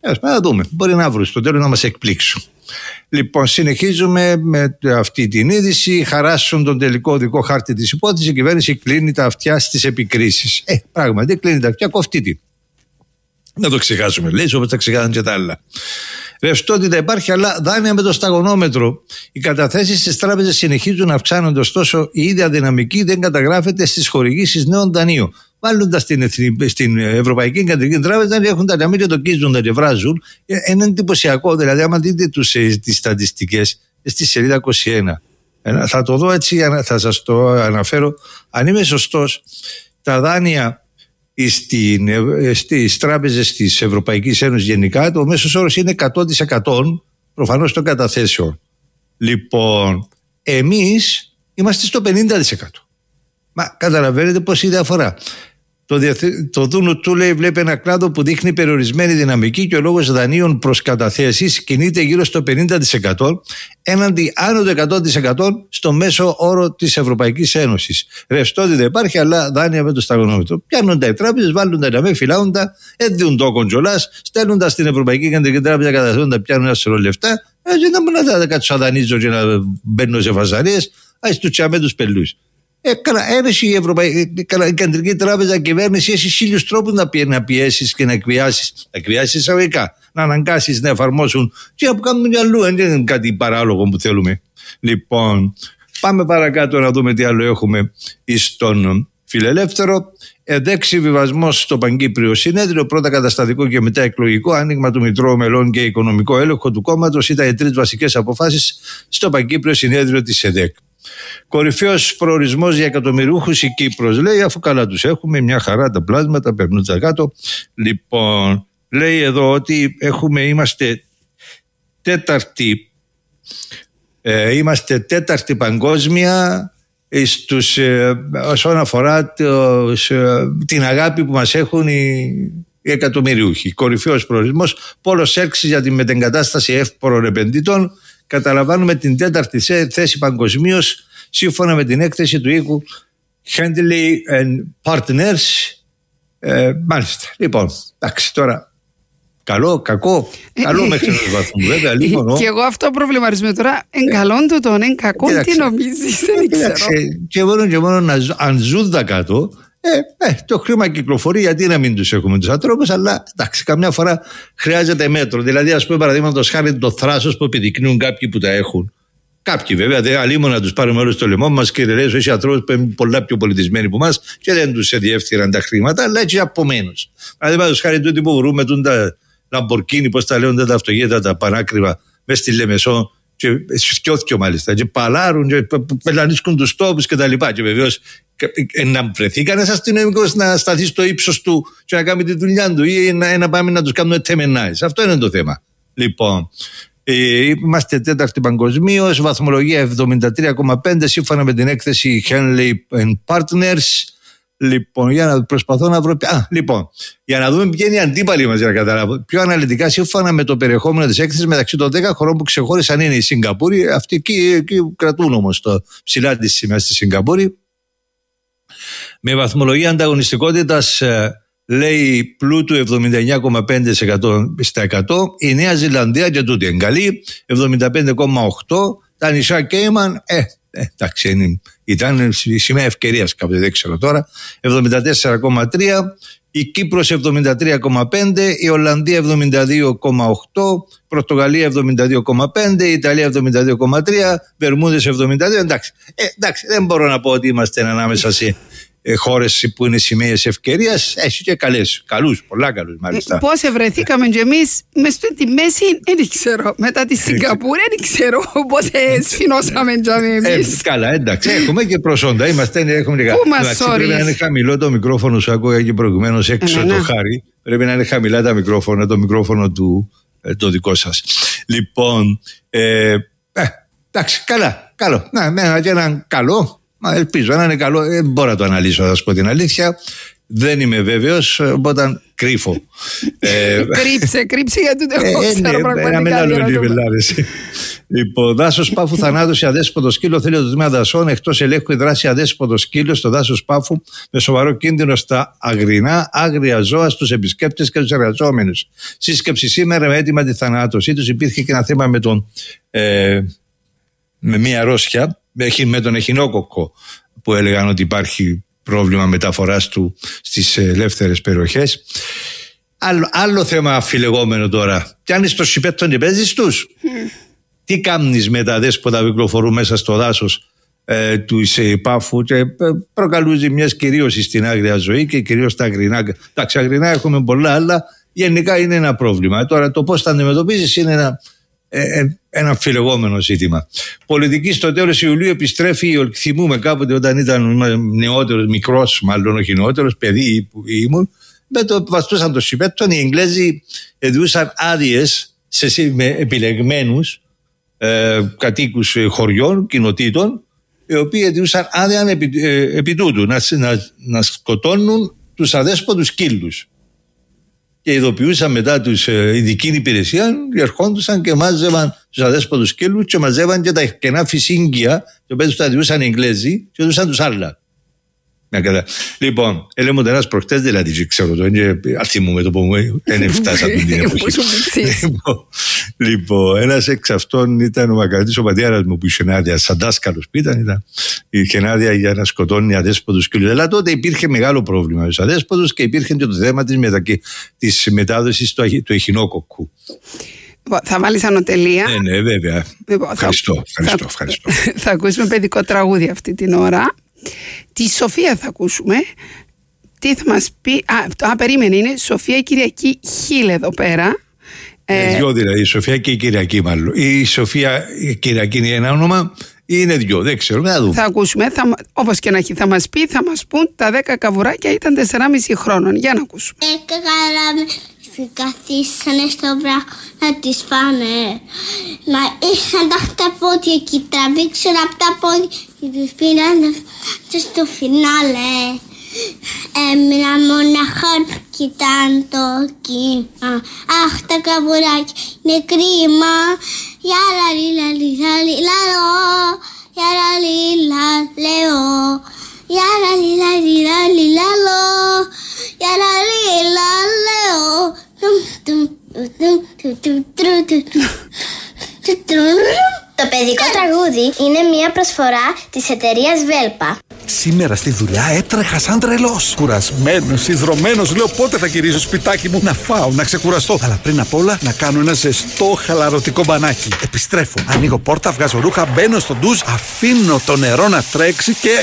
Ε, να δούμε. Μπορεί να βρουν στο τέλος να μας εκπλήξουν. Λοιπόν, συνεχίζουμε με αυτή την είδηση. Χαράσουν τον τελικό οδικό χάρτη της υπόθεσης. Η κυβέρνηση κλείνει τα αυτιά στις επικρίσεις. Ε, πράγματι, κλείνει τα αυτιά, κοφτεί τι. Να το ξεχάσουμε, λέει, όπως τα ξεχάσαν και τα άλλα. Ρευστότητα υπάρχει, αλλά δάνεια με το σταγονόμετρο. Οι καταθέσεις στις τράπεζες συνεχίζουν να αυξάνονται, ωστόσο η ίδια δυναμική δεν καταγράφεται στις χορηγήσεις νέων δανείων. Βάλλοντας στην, στην Ευρωπαϊκή Κεντρική Τράπεζα, έχουν τα ταμεία και το κίζουν, τα βράζουν. Είναι εντυπωσιακό, δηλαδή, άμα δείτε τις στατιστικές στη σελίδα είκοσι ένα. Θα το δω έτσι, θα σας το αναφέρω. Αν είμαι σωστός, τα δάνεια στις τράπεζες της Ευρωπαϊκής Ένωσης γενικά, το μέσος όρος είναι εκατό τοις εκατό προφανώς των καταθέσεων. Λοιπόν, εμείς είμαστε στο πενήντα τοις εκατό. Μα καταλαβαίνετε πως η διαφορά. Το, διαθε... το Δούνου του λέει βλέπει ένα κλάδο που δείχνει περιορισμένη δυναμική και ο λόγος δανείων προς καταθέσεις κινείται γύρω στο πενήντα τοις εκατό έναντι άνω του εκατό τοις εκατό στο μέσο όρο της Ευρωπαϊκής Ένωσης. Ρευστότητα υπάρχει, αλλά δάνεια με το σταγονόμετρο. Πιάνουν τα οι τράπεζες, βάλουν τα ναμέ, φυλάουν τα, έδιουν το κοντζολάς, στέλνουν τα στην Ευρωπαϊκή Κεντρική Τράπεζα, καταθέτουν τα, πιάνουν ένα σωρό λεφτά. Έτσι δεν μπορεί να τα κάτσω δανείζω και να μπαίνω σε φασαρίες, ας του τσάμε τους πελούς. Ε, καλά, έρεση η, Ευρωπαϊκή, η Κεντρική Τράπεζα, η κυβέρνηση έχει χίλιους τρόπους να, πιέ, να πιέσεις και να εκβιάσεις, να εκβιάσεις εισαγωγικά, να αναγκάσεις να εφαρμόσουν και να κάνουν κι αλλού. Δεν είναι κάτι παράλογο που θέλουμε. Λοιπόν, πάμε παρακάτω να δούμε τι άλλο έχουμε στον Φιλελεύθερο. Εδέξει βιβασμός στο Παγκύπριο Συνέδριο, πρώτα καταστατικό και μετά εκλογικό, άνοιγμα του Μητρώου Μελών και οικονομικό έλεγχο του κόμματος ήταν οι τρεις βασικές αποφάσεις στο Παγκύπριο Συνέδριο της ΕΔΕΚ. Κορυφαίος προορισμός για εκατομμυριούχους η Κύπρος, λέει, αφού καλά τους έχουμε, μια χαρά τα πλάσματα, περνούν τα κάτω. Λοιπόν, λέει εδώ ότι έχουμε, είμαστε τέταρτη, ε, είμαστε τέταρτη παγκόσμια στους, ε, όσον αφορά το, σε, την αγάπη που μας έχουν οι, οι εκατομμυριούχοι. Κορυφαίος προορισμός, πόλος έξι για τη μετεγκατάσταση εύπορων επενδυτών. Καταλαμβάνουμε την τέταρτη θέση παγκοσμίως σύμφωνα με την έκθεση του οίκου Handley and Partners. Ε, μάλιστα. Λοιπόν, εντάξει, τώρα καλό, κακό, καλό μέχρι έναν βαθμό, βέβαια. Λίγο, και εγώ αυτό προβληματίζομαι τώρα. Εν καλόν του τον, εν κακό, τι νομίζεις, δεν ξέρω. Και μόνο και μόνο να, αν ζουν τα κάτω, Ε, ε, το χρήμα κυκλοφορεί, γιατί να μην τους έχουμε τους ανθρώπους, αλλά εντάξει, καμιά φορά χρειάζεται μέτρο. Δηλαδή, ας πούμε, παραδείγματος χάρη το θράσος που επιδεικνύουν κάποιοι που τα έχουν. Κάποιοι βέβαια, δεν αλλήμον να τους πάρουμε όλους στο λαιμό μας και λέει ότι οι ανθρώπους που είναι πολλά πιο πολιτισμένοι από εμάς και δεν τους ενδιέφθηραν τα χρήματα, αλλά έτσι απομένως. Παραδείγματος χάρη τούτοι που βρούμε τα Λαμπορκίνι, πώς τα λέγονται, τα αυτοκίνητα, τα πανάκριβα, μέσα στη Λεμεσό. Και σκιώθηκε μάλιστα και παλάρουν και πελανίσκουν τους τόπους και τα λοιπά. Και βεβαίως να βρεθεί κανένας αστυνομικός να σταθεί στο ύψος του και να κάνει τη δουλειά του ή να, να πάμε να τους κάνουμε τεμενάις. Αυτό είναι το θέμα. Λοιπόν, ε, είμαστε τέταρτη παγκοσμίως, βαθμολογία εβδομήντα τρία κόμμα πέντε σύμφωνα με την έκθεση Henley and Partners. Λοιπόν, για να προσπαθώ να βρω. Α, λοιπόν, για να δούμε ποια είναι η αντίπαλη μας, για να καταλάβω. Πιο αναλυτικά, σύμφωνα με το περιεχόμενο της έκθεσης, μεταξύ των δέκα χωρών που ξεχώρισαν είναι η Σιγκαπούρη. Αυτοί εκεί, εκεί κρατούν όμως το ψηλά τη σημαία στη Σιγκαπούρη. Με βαθμολογία ανταγωνιστικότητας, λέει, πλούτου εβδομήντα εννιά κόμμα πέντε τοις εκατό. Η Νέα Ζηλανδία και τούτη εγκαλεί, εβδομήντα πέντε κόμμα οκτώ. Τα νησιά Κέιμαν, ε, Ε, εντάξει, ήταν σημαία ευκαιρίας κάποτε, δεν ξέρω τώρα. εβδομήντα τέσσερα κόμμα τρία, η Κύπρος εβδομήντα τρία κόμμα πέντε, η Ολλανδία εβδομήντα δύο κόμμα οκτώ, Πορτογαλία εβδομήντα δύο κόμμα πέντε, η Ιταλία εβδομήντα δύο κόμμα τρία, Βερμούδες εβδομήντα δύο. Εντάξει, ε, εντάξει, δεν μπορώ να πω ότι είμαστε ανάμεσα σε ε, χώρες που είναι σημαίες ευκαιρίας. Έχει και καλές, καλούς, πολλά καλούς μάλιστα. Πώς ευρεθήκαμε κι εμείς μες στη μέση, δεν ξέρω. Μετά τη Σιγκαπούρη, δεν ξέρω πώς σφινώσαμε κι εμείς. Ε, καλά, εντάξει, έχουμε και προσόντα. Είμαστε, έχουμε και καλά. Πρέπει να είναι χαμηλό το μικρόφωνο, σου ακούγα και προηγουμένως έξω ε, το χάρι. Πρέπει να είναι χαμηλά τα μικρόφωνα, το μικρόφωνο του ε, το δικό σας. Λοιπόν, ε, ε, εντάξει, καλά, καλό. Να, με ένα και έναν καλό. Μα ελπίζω να είναι καλό, δεν μπορώ να το αναλύσω, θα σας πω την αλήθεια. Δεν είμαι βέβαιος, οπότε κρύφω. Κρύψε, κρύψε γιατί δεν έχω ξέρω πραγματικά. Λοιπόν, δάσος Πάφου θανάτωση αδέσποτο σκύλο. Θέλει το τμήμα δασών εκτός ελέγχου η δράση αδέσποτο σκύλο στο δάσος Πάφου με σοβαρό κίνδυνο στα αγρινά, άγρια ζώα, στους επισκέπτες και τους εργαζόμενους. Σύσκεψη σήμερα με έτοιμα τη θανάτωσή τους. Υπήρχε και ένα θέμα με, τον, ε, με μία αρρώστια, με τον εχινόκοκκο, που έλεγαν ότι υπάρχει πρόβλημα μεταφοράς του στις ελεύθερες περιοχές. Άλλο, άλλο θέμα αφιλεγόμενο τώρα. Πιάνεις το σιπέτον και παίζεις τους. Mm. Τι κάνεις με τα δέσποτα που κυκλοφορούν μέσα στο δάσος ε, του Πάφου και ε, προκαλούν ζημιές κυρίως στην άγρια ζωή και κυρίως στα αγρινά. Εντάξει, αγρινά έχουμε πολλά, αλλά γενικά είναι ένα πρόβλημα. Τώρα το πώς θα αντιμετωπίζεις είναι ένα, ε, ε, ένα αμφιλεγόμενο ζήτημα. Πολιτική στο τέλος Ιουλίου επιστρέφει. Θυμούμε κάποτε όταν ήταν νεότερος, μικρός, μάλλον όχι νεότερος, παιδί που ήμουν, με το βαστούσαν το σιπέτον. Οι Εγγλέζοι δούσαν άδειες με επιλεγμένους ε, κατοίκους χωριών, κοινοτήτων, οι οποίοι δούσαν άδεια επί, ε, επί τούτου να, να, να σκοτώνουν τους αδέσποτους σκύλους. Και ειδοποιούσαν μετά τους ε, ειδική υπηρεσία, ερχόντουσαν και μάζευαν τους αδέσποτους σκύλους και μαζεύαν και τα κενά φυσίγγια, οι οποίοι τα διούσαν οι Εγγλέζοι και δούσαν τους άλλα. Λοιπόν, έλεγε μου ένας προχτές, δηλαδή, ξέρω το, θυμούμαι το που μου δεν φτάσα την εποχή. Λοιπόν, ένας εξ αυτών ήταν ο Μακαρατής, ο πατέρας μου, που είχε άδεια, σαν δάσκαλος που ήταν, ήταν είχε άδεια για να σκοτώνει αδέσποτους σκύλους. Αλλά τότε υπήρχε μεγάλο πρόβλημα με τους αδέσποτους και υπήρχε και το θέμα της, μετακ... της μετάδοσης του, του εχινόκοκκου. Θα βάλεις ανωτελεία. Ναι, ναι, βέβαια. Λοιπόν, ευχαριστώ, θα... ευχαριστώ, ευχαριστώ. Θα... θα ακούσουμε παιδικό τραγούδι αυτή την ώρα. Τη Σοφία θα ακούσουμε. Τι θα μας πει. Α, α περίμενε, είναι Σοφία Κυριακή Χίλ εδώ πέρα. Ε, δυο δηλαδή, η Σοφία και η Κυριακή μάλλον. Η Σοφία η Κυριακή είναι ένα όνομα ή είναι δυο, δεν ξέρω, να δούμε. Θα ακούσουμε, θα, όπως και να έχει, θα μας πει, θα μας πούν τα δέκα καβουράκια ήταν τεσσεράμισι χρόνων. Για να ακούσουμε. Δέκα καράμια καθίσανε στο βράχο να τις φάνε. Μα είχαν τα χταπόδια και τραβήξαν από τα πόδια και τους πήραν στο φινάλε. Έμεινα μοναχά κοιτάν το κύμα. Αχ, τα καβουράκια είναι κρίμα. Για λαλίλα λίλα λίλα λό. Για λαλίλα λέω. Για λαλίλα λίλα λίλα λό. Για λαλίλα λέω. Το παιδικό τραγούδι είναι μια προσφορά της εταιρείας Βέλπα. Σήμερα στη δουλειά έτρεχα σαν τρελός. Κουρασμένος, ιδρωμένος, λέω πότε θα γυρίσω σπιτάκι μου να φάω, να ξεκουραστώ. Αλλά πριν απ' όλα να κάνω ένα ζεστό χαλαρωτικό μπανάκι. Επιστρέφω, ανοίγω πόρτα, βγάζω ρούχα, μπαίνω στο ντουζ, αφήνω το νερό να τρέξει και...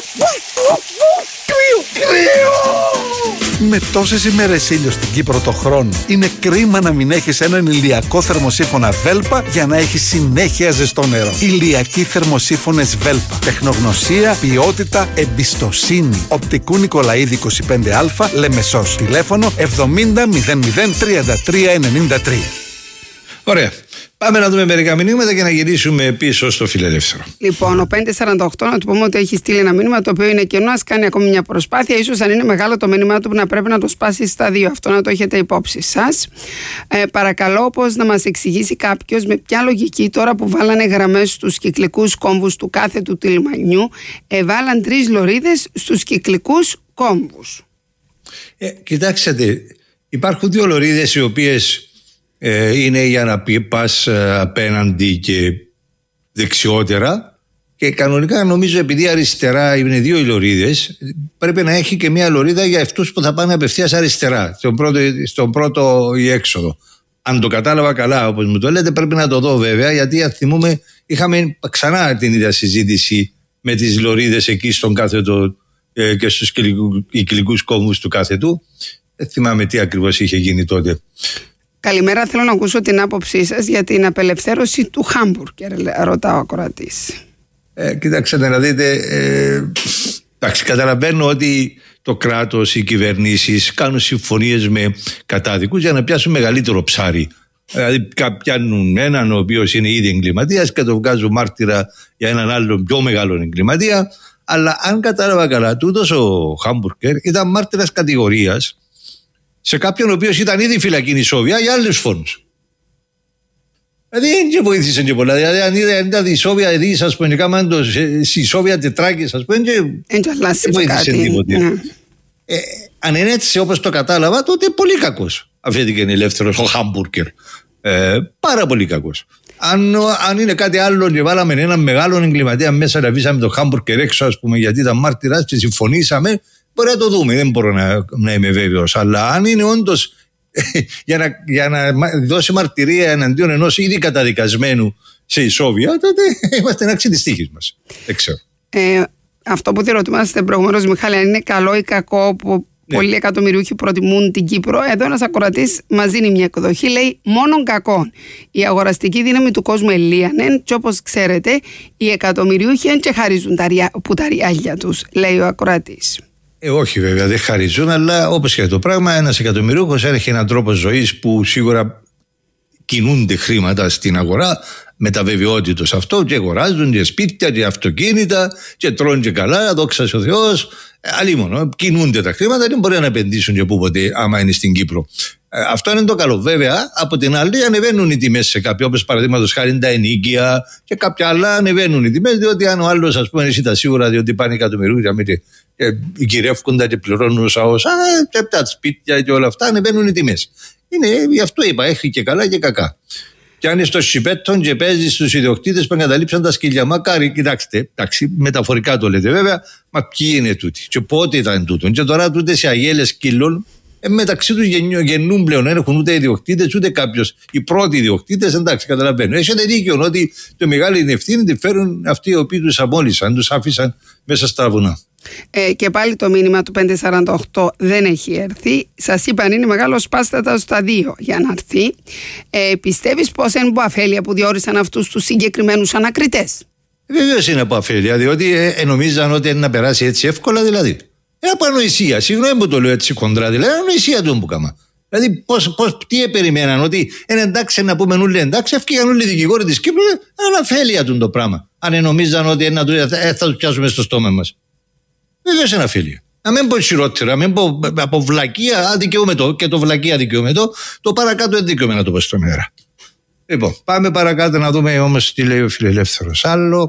Κρύο, κρύο! Με τόσες ημέρες ήλιο στην Κύπρο το χρόνο, είναι κρίμα να μην έχεις έναν ηλιακό θερμοσύφωνα Βέλπα για να έχεις συνέχεια ζεστό νερό. Ηλιακοί θερμοσύφωνες Βέλπα. Τεχνογνωσία, ποιότητα, εμπιστοσύνη. Οπτικού Νικολαίδη είκοσι πέντε α, Λεμεσός. Τηλέφωνο εβδομήντα μηδέν μηδέν τριάντα τρία ενενήντα τρία. Ωραία. Πάμε να δούμε μερικά μηνύματα και να γυρίσουμε πίσω στο φιλελεύθερο. Λοιπόν, ο πέντε σαράντα οκτώ, να του πούμε ότι έχει στείλει ένα μήνυμα το οποίο είναι κενό. Ας κάνει ακόμη μια προσπάθεια. Ίσως αν είναι μεγάλο το μήνυμά του, να πρέπει να το σπάσει στα δύο. Αυτό να το έχετε υπόψη σας. Ε, παρακαλώ, πως να μας εξηγήσει κάποιος με ποια λογική τώρα που βάλανε γραμμές στους κυκλικούς κόμβους του κάθετου του λιμανιού, εβάλαν τρεις λωρίδες στους κυκλικούς κόμβους. Ε, κοιτάξτε, υπάρχουν δύο λωρίδες οι οποίες. Ε, είναι για να πας ε, απέναντι και δεξιότερα και κανονικά νομίζω επειδή αριστερά είναι δύο οι λωρίδες, πρέπει να έχει και μια λωρίδα για αυτούς που θα πάνε απευθείας αριστερά στον πρώτο, στον πρώτο η έξοδο. Αν το κατάλαβα καλά όπως μου το λέτε, πρέπει να το δω βέβαια, γιατί αν θυμούμε είχαμε ξανά την ίδια συζήτηση με τις λωρίδες εκεί στον κάθετο ε, και στους κυκλικούς κόμβους του κάθετου. Δεν θυμάμαι τι ακριβώς είχε γίνει τότε. Καλημέρα, θέλω να ακούσω την άποψή σας για την απελευθέρωση του Χάμπουργκ, ρωτάω ο ακροατής. Ε, κοιτάξτε να δείτε, ε, εντάξει, καταλαβαίνω ότι το κράτος, οι κυβερνήσεις κάνουν συμφωνίες με κατάδικους για να πιάσουν μεγαλύτερο ψάρι. Δηλαδή πιάνουν έναν ο οποίος είναι ήδη εγκληματίας και το βγάζουν μάρτυρα για έναν άλλον πιο μεγάλο εγκληματία. Αλλά αν κατάλαβα καλά, τούτος ο Χάμπουργκερ ήταν μάρτυρας κατηγορίας σε κάποιον ο οποίος ήταν ήδη φυλακή Ισόβια για άλλους φόνους. Δηλαδή δεν βοήθησε και πολλά. Δηλαδή αν ήταν η Σόβια εδείς, ας πούμε, κάμαν το στη Σόβια τετράκης, ας πούμε, δεν βοήθησε τίποτε. Ναι. Ε, αν είναι έτσι όπως το κατάλαβα, τότε πολύ κακός αφέθηκε ελεύθερος ο Χάμπουργκερ. Ε, πάρα πολύ κακός. Αν, αν είναι κάτι άλλο και βάλαμε έναν μεγάλο εγκληματία μέσα και αφήσαμε τον Χάμπουργκερ έξω, ας πούμε, γιατί ήταν μάρτυρας και συμφωνήσαμε, μπορεί να το δούμε, δεν μπορώ να, να είμαι βέβαιος. Αλλά αν είναι όντως για, να, για να δώσει μαρτυρία εναντίον ενός ήδη καταδικασμένου σε ισόβια, τότε είμαστε ενάξι της τύχης μας. Δεν ξέρω. Ε, αυτό που διερωτημάστε προηγουμένως, Μιχάλη, αν είναι καλό ή κακό που ναι. πολλοί εκατομμυριούχοι προτιμούν την Κύπρο, εδώ ένας ακροατής μας δίνει μια εκδοχή, λέει μόνον κακόν. Η αγοραστική δύναμη του κόσμου ελίανεν και όπως ξέρετε οι εκατομμυριούχοι δεν και χαρίζουν τα, που τα ριάλια τους, λέει ο ακροατής. Ε, όχι βέβαια, δεν χαρίζουν, αλλά όπως και το πράγμα, ένας εκατομμυριούχος έχει έναν τρόπο ζωής που σίγουρα κινούνται χρήματα στην αγορά με τα βεβαιότητος αυτό και αγοράζουν και σπίτια και αυτοκίνητα και τρώνε και καλά, δόξα ο Θεός. Αλλήμον, κινούνται τα χρήματα, δεν μπορεί να επενδύσουν και πού ποτέ άμα είναι στην Κύπρο. Ε, αυτό είναι το καλό. Βέβαια, από την άλλη ανεβαίνουν οι τιμές σε κάποια, όπως παραδείγματος χάρη τα ενοίκια και κάποια άλλα ανεβαίνουν οι τιμές, διότι αν ο άλλος, ας πούμε, εσύ τα σίγουρα, διότι πάνε εκατομμυρούχια και γυρεύκονται και πληρώνουν όσα όσα, και τα σπίτια και όλα αυτά ανεβαίνουν οι τιμές. Είναι, γι' αυτό είπα, έχει και καλά και κακά. Και αν είσαι στο σιπέτον και παίζει στους ιδιοκτήτες που εγκαταλείψαν τα σκυλιά, μακάρι, κοιτάξτε, εντάξει, μεταφορικά το λέτε βέβαια, μα ποιοι είναι τούτοι, και πότε ήταν τούτον. Και τώρα τούτες οι αγέλες σκύλων, ε, μεταξύ τους γεννούν πλέον, δεν έχουν ούτε ιδιοκτήτες ούτε κάποιος. Οι πρώτοι ιδιοκτήτες, εντάξει, καταλαβαίνω. Έχετε δίκιο ότι το μεγάλη είναι ευθύνη τη φέρουν αυτοί οι οποίοι τους απόλυσαν, τους άφησαν μέσα στα βουνά. Ε, και πάλι το μήνυμα του πεντακόσια σαράντα οκτώ δεν έχει έρθει. Σας είπαν είναι μεγάλο σπάστατα στα δύο για να έρθει. Ε, πιστεύεις πως είναι από αφέλεια που διόρισαν αυτούς τους συγκεκριμένους ανακριτές? Βεβαίως είναι από αφέλεια, διότι ε, ε, νομίζαν ότι είναι να περάσει έτσι εύκολα, δηλαδή. Ε, από ανοησία, συγγνώμη που το λέω έτσι κοντρά, δηλαδή ανοησία του που κάμα. Δηλαδή, πώς, πώς, τι περιμέναν, ότι είναι εντάξει να πούμε νουλί εντάξει, ευκήγαν όλοι οι δικηγόροι της Κύπρου, είναι αφέλεια του το πράγμα. Αν νομίζαν ότι να, ε, θα τους πιάσουμε στο στόμα μας. Βεβαίως είναι αφέλεια. Να μην πω χειρότερα, να μην πω από βλακεία αδικαιούμετο και το βλακεία αδικαιούμετο, το παρακάτω αδικαιούμαι να το πω στον αέρα. Λοιπόν, πάμε παρακάτω να δούμε όμως τι λέει ο φιλελεύθερος. Άλλο.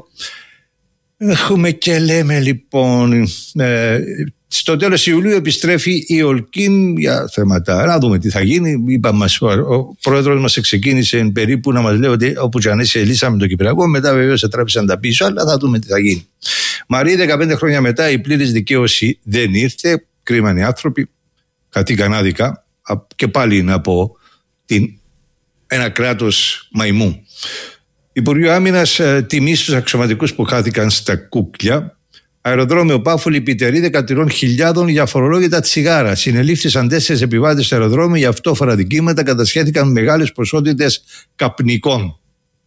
Έχουμε και λέμε λοιπόν. Ε, στο τέλος Ιουλίου επιστρέφει η Ολκίν για θέματα. Να δούμε τι θα γίνει. Είπα μας, ο πρόεδρος μας ξεκίνησε περίπου να μας λέει ότι όπου και αν είσαι λύσαμε το Κυπριακό. Μετά βεβαίως τράπησαν τα πίσω, αλλά θα δούμε τι θα γίνει. Μαρία, δεκαπέντε χρόνια μετά η πλήρης δικαίωση δεν ήρθε. Κρίμαν οι άνθρωποι, χαθήκαν άδικα. Και πάλι είναι από την, ένα κράτος μαϊμού. Υπουργείο Άμυνας ε, τιμή στους αξιωματικούς που χάθηκαν στα Κούκλια. Αεροδρόμιο Πάφολη, Πιτερή, δεκατρών χιλιάδων για φορολόγητα τσιγάρα. Συνελήφθησαν τέσσερις επιβάτες στο αεροδρόμιο για αυτόφορα δικήματα. Κατασχέθηκαν μεγάλες ποσότητες καπνικών.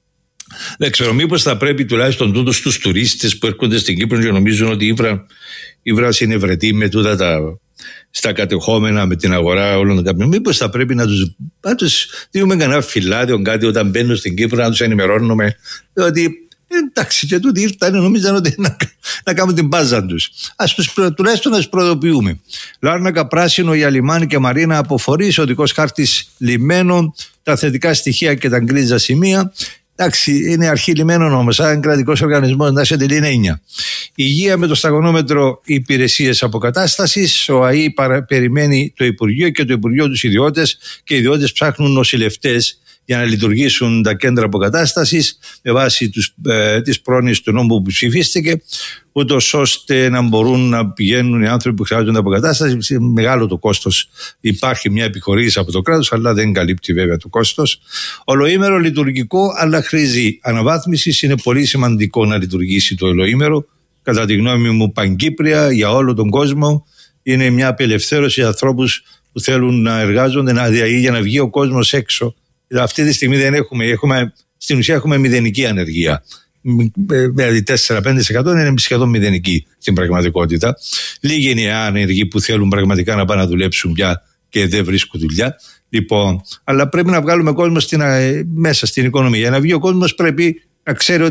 Δεν ξέρω, μήπως θα πρέπει τουλάχιστον τούτους τους τουρίστες που έρχονται στην Κύπρο και νομίζουν ότι η Ήβρα, η Ήβρα είναι βρετή με τούτα τα, στα κατεχόμενα, με την αγορά όλων των καπνών. Μήπως θα πρέπει να τους, να τους δίνουμε κανένα φυλάδιο, κάτι όταν μπαίνουν στην Κύπρο, να τους ενημερώνουμε. Διότι εντάξει, και τούτοι ήρθαν, νομίζαν ότι να, να κάνουν την μπάζα τους. Ας τους τουλάχιστον να τους προειδοποιούμε. Λάρνακα, Πράσινο, για λιμάνι και μαρίνα αποφορείς, οδικός χάρτης λιμένων, τα θετικά στοιχεία και τα γκρίζα σημεία. Εντάξει, είναι αρχή λιμένων όμως, σαν κρατικός οργανισμός, να είστε είναι εννιά. Υγεία με το σταγονόμετρο υπηρεσίες αποκατάστασης. Ο ΑΕ παρα, περιμένει το Υπουργείο και το Υπουργείο τους ιδιώτες και οι ιδιώτες ψάχνουν νοσηλευτές για να λειτουργήσουν τα κέντρα αποκατάστασης με βάση τους, ε, τις πρόνοιες του νόμου που ψηφίστηκε, ούτως ώστε να μπορούν να πηγαίνουν οι άνθρωποι που χρειάζονται αποκατάσταση. Μεγάλο το κόστος. Υπάρχει μια επιχορήγηση από το κράτος, αλλά δεν καλύπτει βέβαια το κόστος. Ολοήμερο λειτουργικό, αλλά χρήζει αναβάθμισης. Είναι πολύ σημαντικό να λειτουργήσει το ολοήμερο. Κατά τη γνώμη μου, παγκύπρια για όλο τον κόσμο. Είναι μια απελευθέρωση για ανθρώπους που θέλουν να εργάζονται, να δηλαδή για να βγει ο κόσμος έξω. Αυτή τη στιγμή δεν έχουμε, έχουμε, στην ουσία έχουμε μηδενική ανεργία. Δηλαδή τέσσερα με πέντε τοις εκατό είναι σχεδόν μηδενική στην πραγματικότητα. Λίγοι είναι οι άνεργοι που θέλουν πραγματικά να πάνε να δουλέψουν πια και δεν βρίσκουν δουλειά. Λοιπόν, αλλά πρέπει να βγάλουμε κόσμο στην, μέσα στην οικονομία. Για να βγει ο κόσμος πρέπει να ξέρει ότι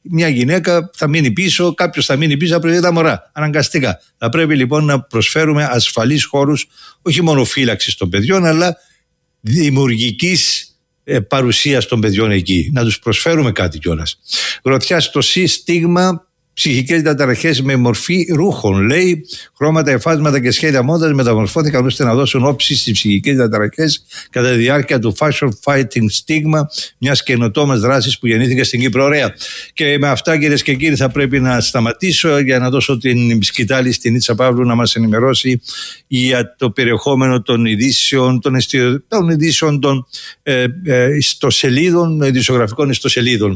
μια γυναίκα θα μείνει πίσω, κάποιος θα μείνει πίσω από τα μωρά. Αναγκαστικά. Θα πρέπει λοιπόν να προσφέρουμε ασφαλείς χώρους, όχι μόνο φύλαξης των παιδιών, αλλά δημιουργικής ε, παρουσίας των παιδιών εκεί. Να τους προσφέρουμε κάτι κιόλας. Γροθιά στο ΣΥ, στίγμα, ψυχικές διαταραχές με μορφή ρούχων. Λέει, χρώματα, εφάσματα και σχέδια μόδας μεταμορφώθηκαν ώστε να δώσουν όψη στις ψυχικές διαταραχές κατά τη διάρκεια του Fashion Fighting Stigma, μιας καινοτόμας δράσης που γεννήθηκε στην Κύπρο. Ωραία. Και με αυτά, κυρίες και κύριοι, θα πρέπει να σταματήσω για να δώσω την σκητάλη στην Ίτσα Παύλου να μας ενημερώσει για το περιεχόμενο των ειδήσεων, των, εστιο... των ειδήσεων των ε, ε, ιστοσελίδων, ειδησιογραφικών ιστοσελίδων.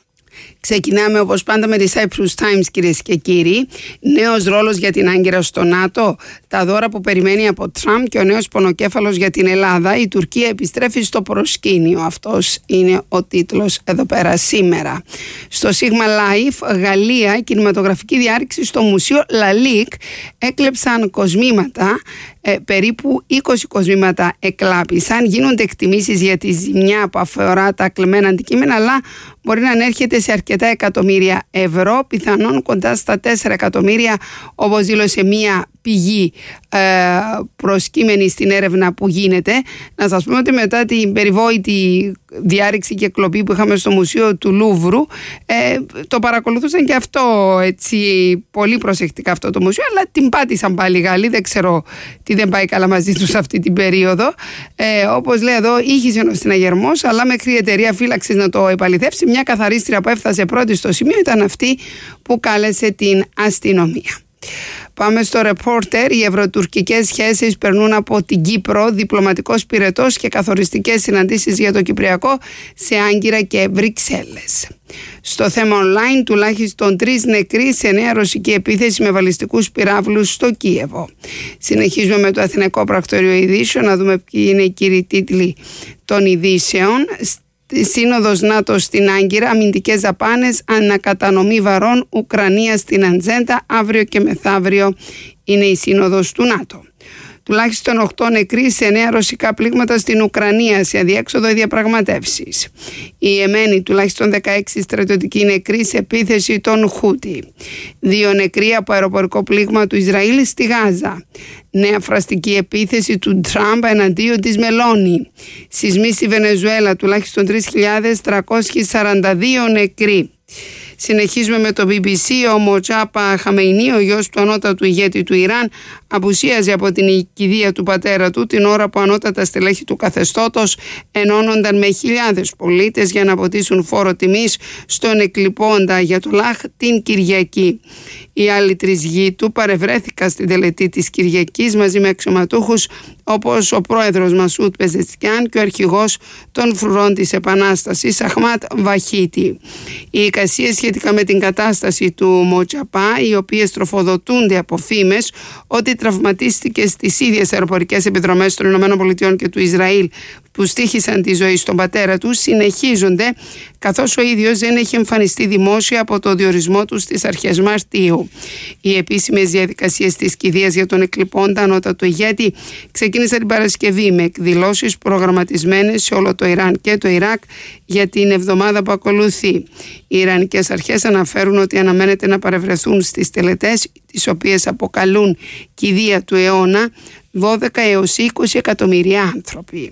Ξεκινάμε όπως πάντα με τη Cyprus Times, κυρίες και κύριοι. Νέος ρόλος για την Άγκυρα στο ΝΑΤΟ, τα δώρα που περιμένει από Τραμπ και ο νέος πονοκέφαλος για την Ελλάδα. Η Τουρκία επιστρέφει στο προσκήνιο. Αυτός είναι ο τίτλος εδώ πέρα σήμερα. Στο Sigma Life, Γαλλία, κινηματογραφική διάρρηξη στο Μουσείο Λαλίκ έκλεψαν κοσμήματα. Ε, περίπου είκοσι κοσμήματα εκλάπησαν. Γίνονται εκτιμήσεις για τη ζημιά που αφορά τα κλεμμένα αντικείμενα, αλλά μπορεί να ανέρχεται σε αρκετά εκατομμύρια ευρώ, πιθανόν κοντά στα τέσσερα εκατομμύρια, όπως δήλωσε μία πηγή ε, προσκύμενη στην έρευνα που γίνεται. Να σας πούμε ότι μετά την περιβόητη διάρρηξη και κλοπή που είχαμε στο Μουσείο του Λούβρου, ε, το παρακολουθούσαν και αυτό έτσι πολύ προσεκτικά αυτό το μουσείο, αλλά την πάτησαν πάλι οι Γάλλοι. Δεν ξέρω τι δεν πάει καλά μαζί τους αυτή την περίοδο. Ε, όπως λέει εδώ, ήχησε ο συναγερμός, αλλά μέχρι η εταιρεία φύλαξης να το επαληθεύσει, μια καθαρίστρια που έφτασε πρώτη στο σημείο ήταν αυτή που κάλεσε την αστυνομία. Πάμε στο ρεπόρτερ. Οι ευρωτουρκικές σχέσεις περνούν από την Κύπρο, διπλωματικός πυρετός και καθοριστικές συναντήσεις για το Κυπριακό σε Άγκυρα και Βρυξέλλες. Στο θέμα online, τουλάχιστον τρεις νεκροί σε νέα ρωσική επίθεση με βαλιστικούς πυράβλους στο Κίεβο. Συνεχίζουμε με το Αθηναϊκό Πρακτορείο Ειδήσεων, να δούμε ποιοι είναι οι κύριοι τίτλοι των ειδήσεων. Σύνοδος ΝΑΤΟ στην Άγκυρα, αμυντικές δαπάνες, ανακατανομή βαρών, Ουκρανία στην ατζέντα. Αύριο και μεθαύριο είναι η σύνοδος του ΝΑΤΟ. Τουλάχιστον οκτώ νεκροί σε νέα ρωσικά πλήγματα στην Ουκρανία, σε αδιέξοδο διαπραγματεύσεις. Η Ιεμένη, τουλάχιστον δεκαέξι στρατιωτικοί νεκροί σε επίθεση των Χούτι. Δύο νεκροί από αεροπορικό πλήγμα του Ισραήλ στη Γάζα. Νέα φραστική επίθεση του Τραμπ εναντίον της Μελώνη. Σεισμοί στη Βενεζουέλα, τουλάχιστον τρεις χιλιάδες τριακόσιοι σαράντα δύο νεκροί. Συνεχίζουμε με το μπι μπι σι. Ο Μοτζάπα Χαμεϊνί, ο γιος του ανώτατου ηγέτη του Ιράν, απουσίαζε από την οικηδεία του πατέρα του την ώρα που ανώτατα στελέχη του καθεστώτος ενώνονταν με χιλιάδες πολίτες για να αποτίσουν φόρο τιμής στον εκλειπώντα Αγιατολάχ την Κυριακή. Οι άλλοι τρεις γη του παρευρέθηκαν στην τελετή της Κυριακής μαζί με αξιωματούχους όπως ο πρόεδρος Μασούτ Πεζεστιάν και ο αρχηγός των φρουρών της Επανάστασης Αχμάτ Βαχίτη. Οι εικασίες σχετικά με την κατάσταση του Μοτζαπά, οι οποίες τροφοδοτούνται από φήμες ότι τραυματίστηκε στις ίδιες αεροπορικές επιδρομές των ΗΠΑ και του Ισραήλ που στοίχησαν τη ζωή στον πατέρα του, συνεχίζονται, καθώς ο ίδιος δεν έχει εμφανιστεί δημόσια από το διορισμό του στις αρχές Μαρτίου. Οι επίσημες διαδικασίες της κηδείας για τον εκλειπώντα ανώτατο ηγέτη ξεκίνησαν την Παρασκευή με εκδηλώσεις προγραμματισμένες σε όλο το Ιράν και το Ιράκ για την εβδομάδα που ακολουθεί. Οι Ιρανικές αρχές αναφέρουν ότι αναμένεται να παρευρεθούν στις τελετές, τις οποίες αποκαλούν κηδεία του αιώνα, δώδεκα έως είκοσι εκατομμύρια άνθρωποι.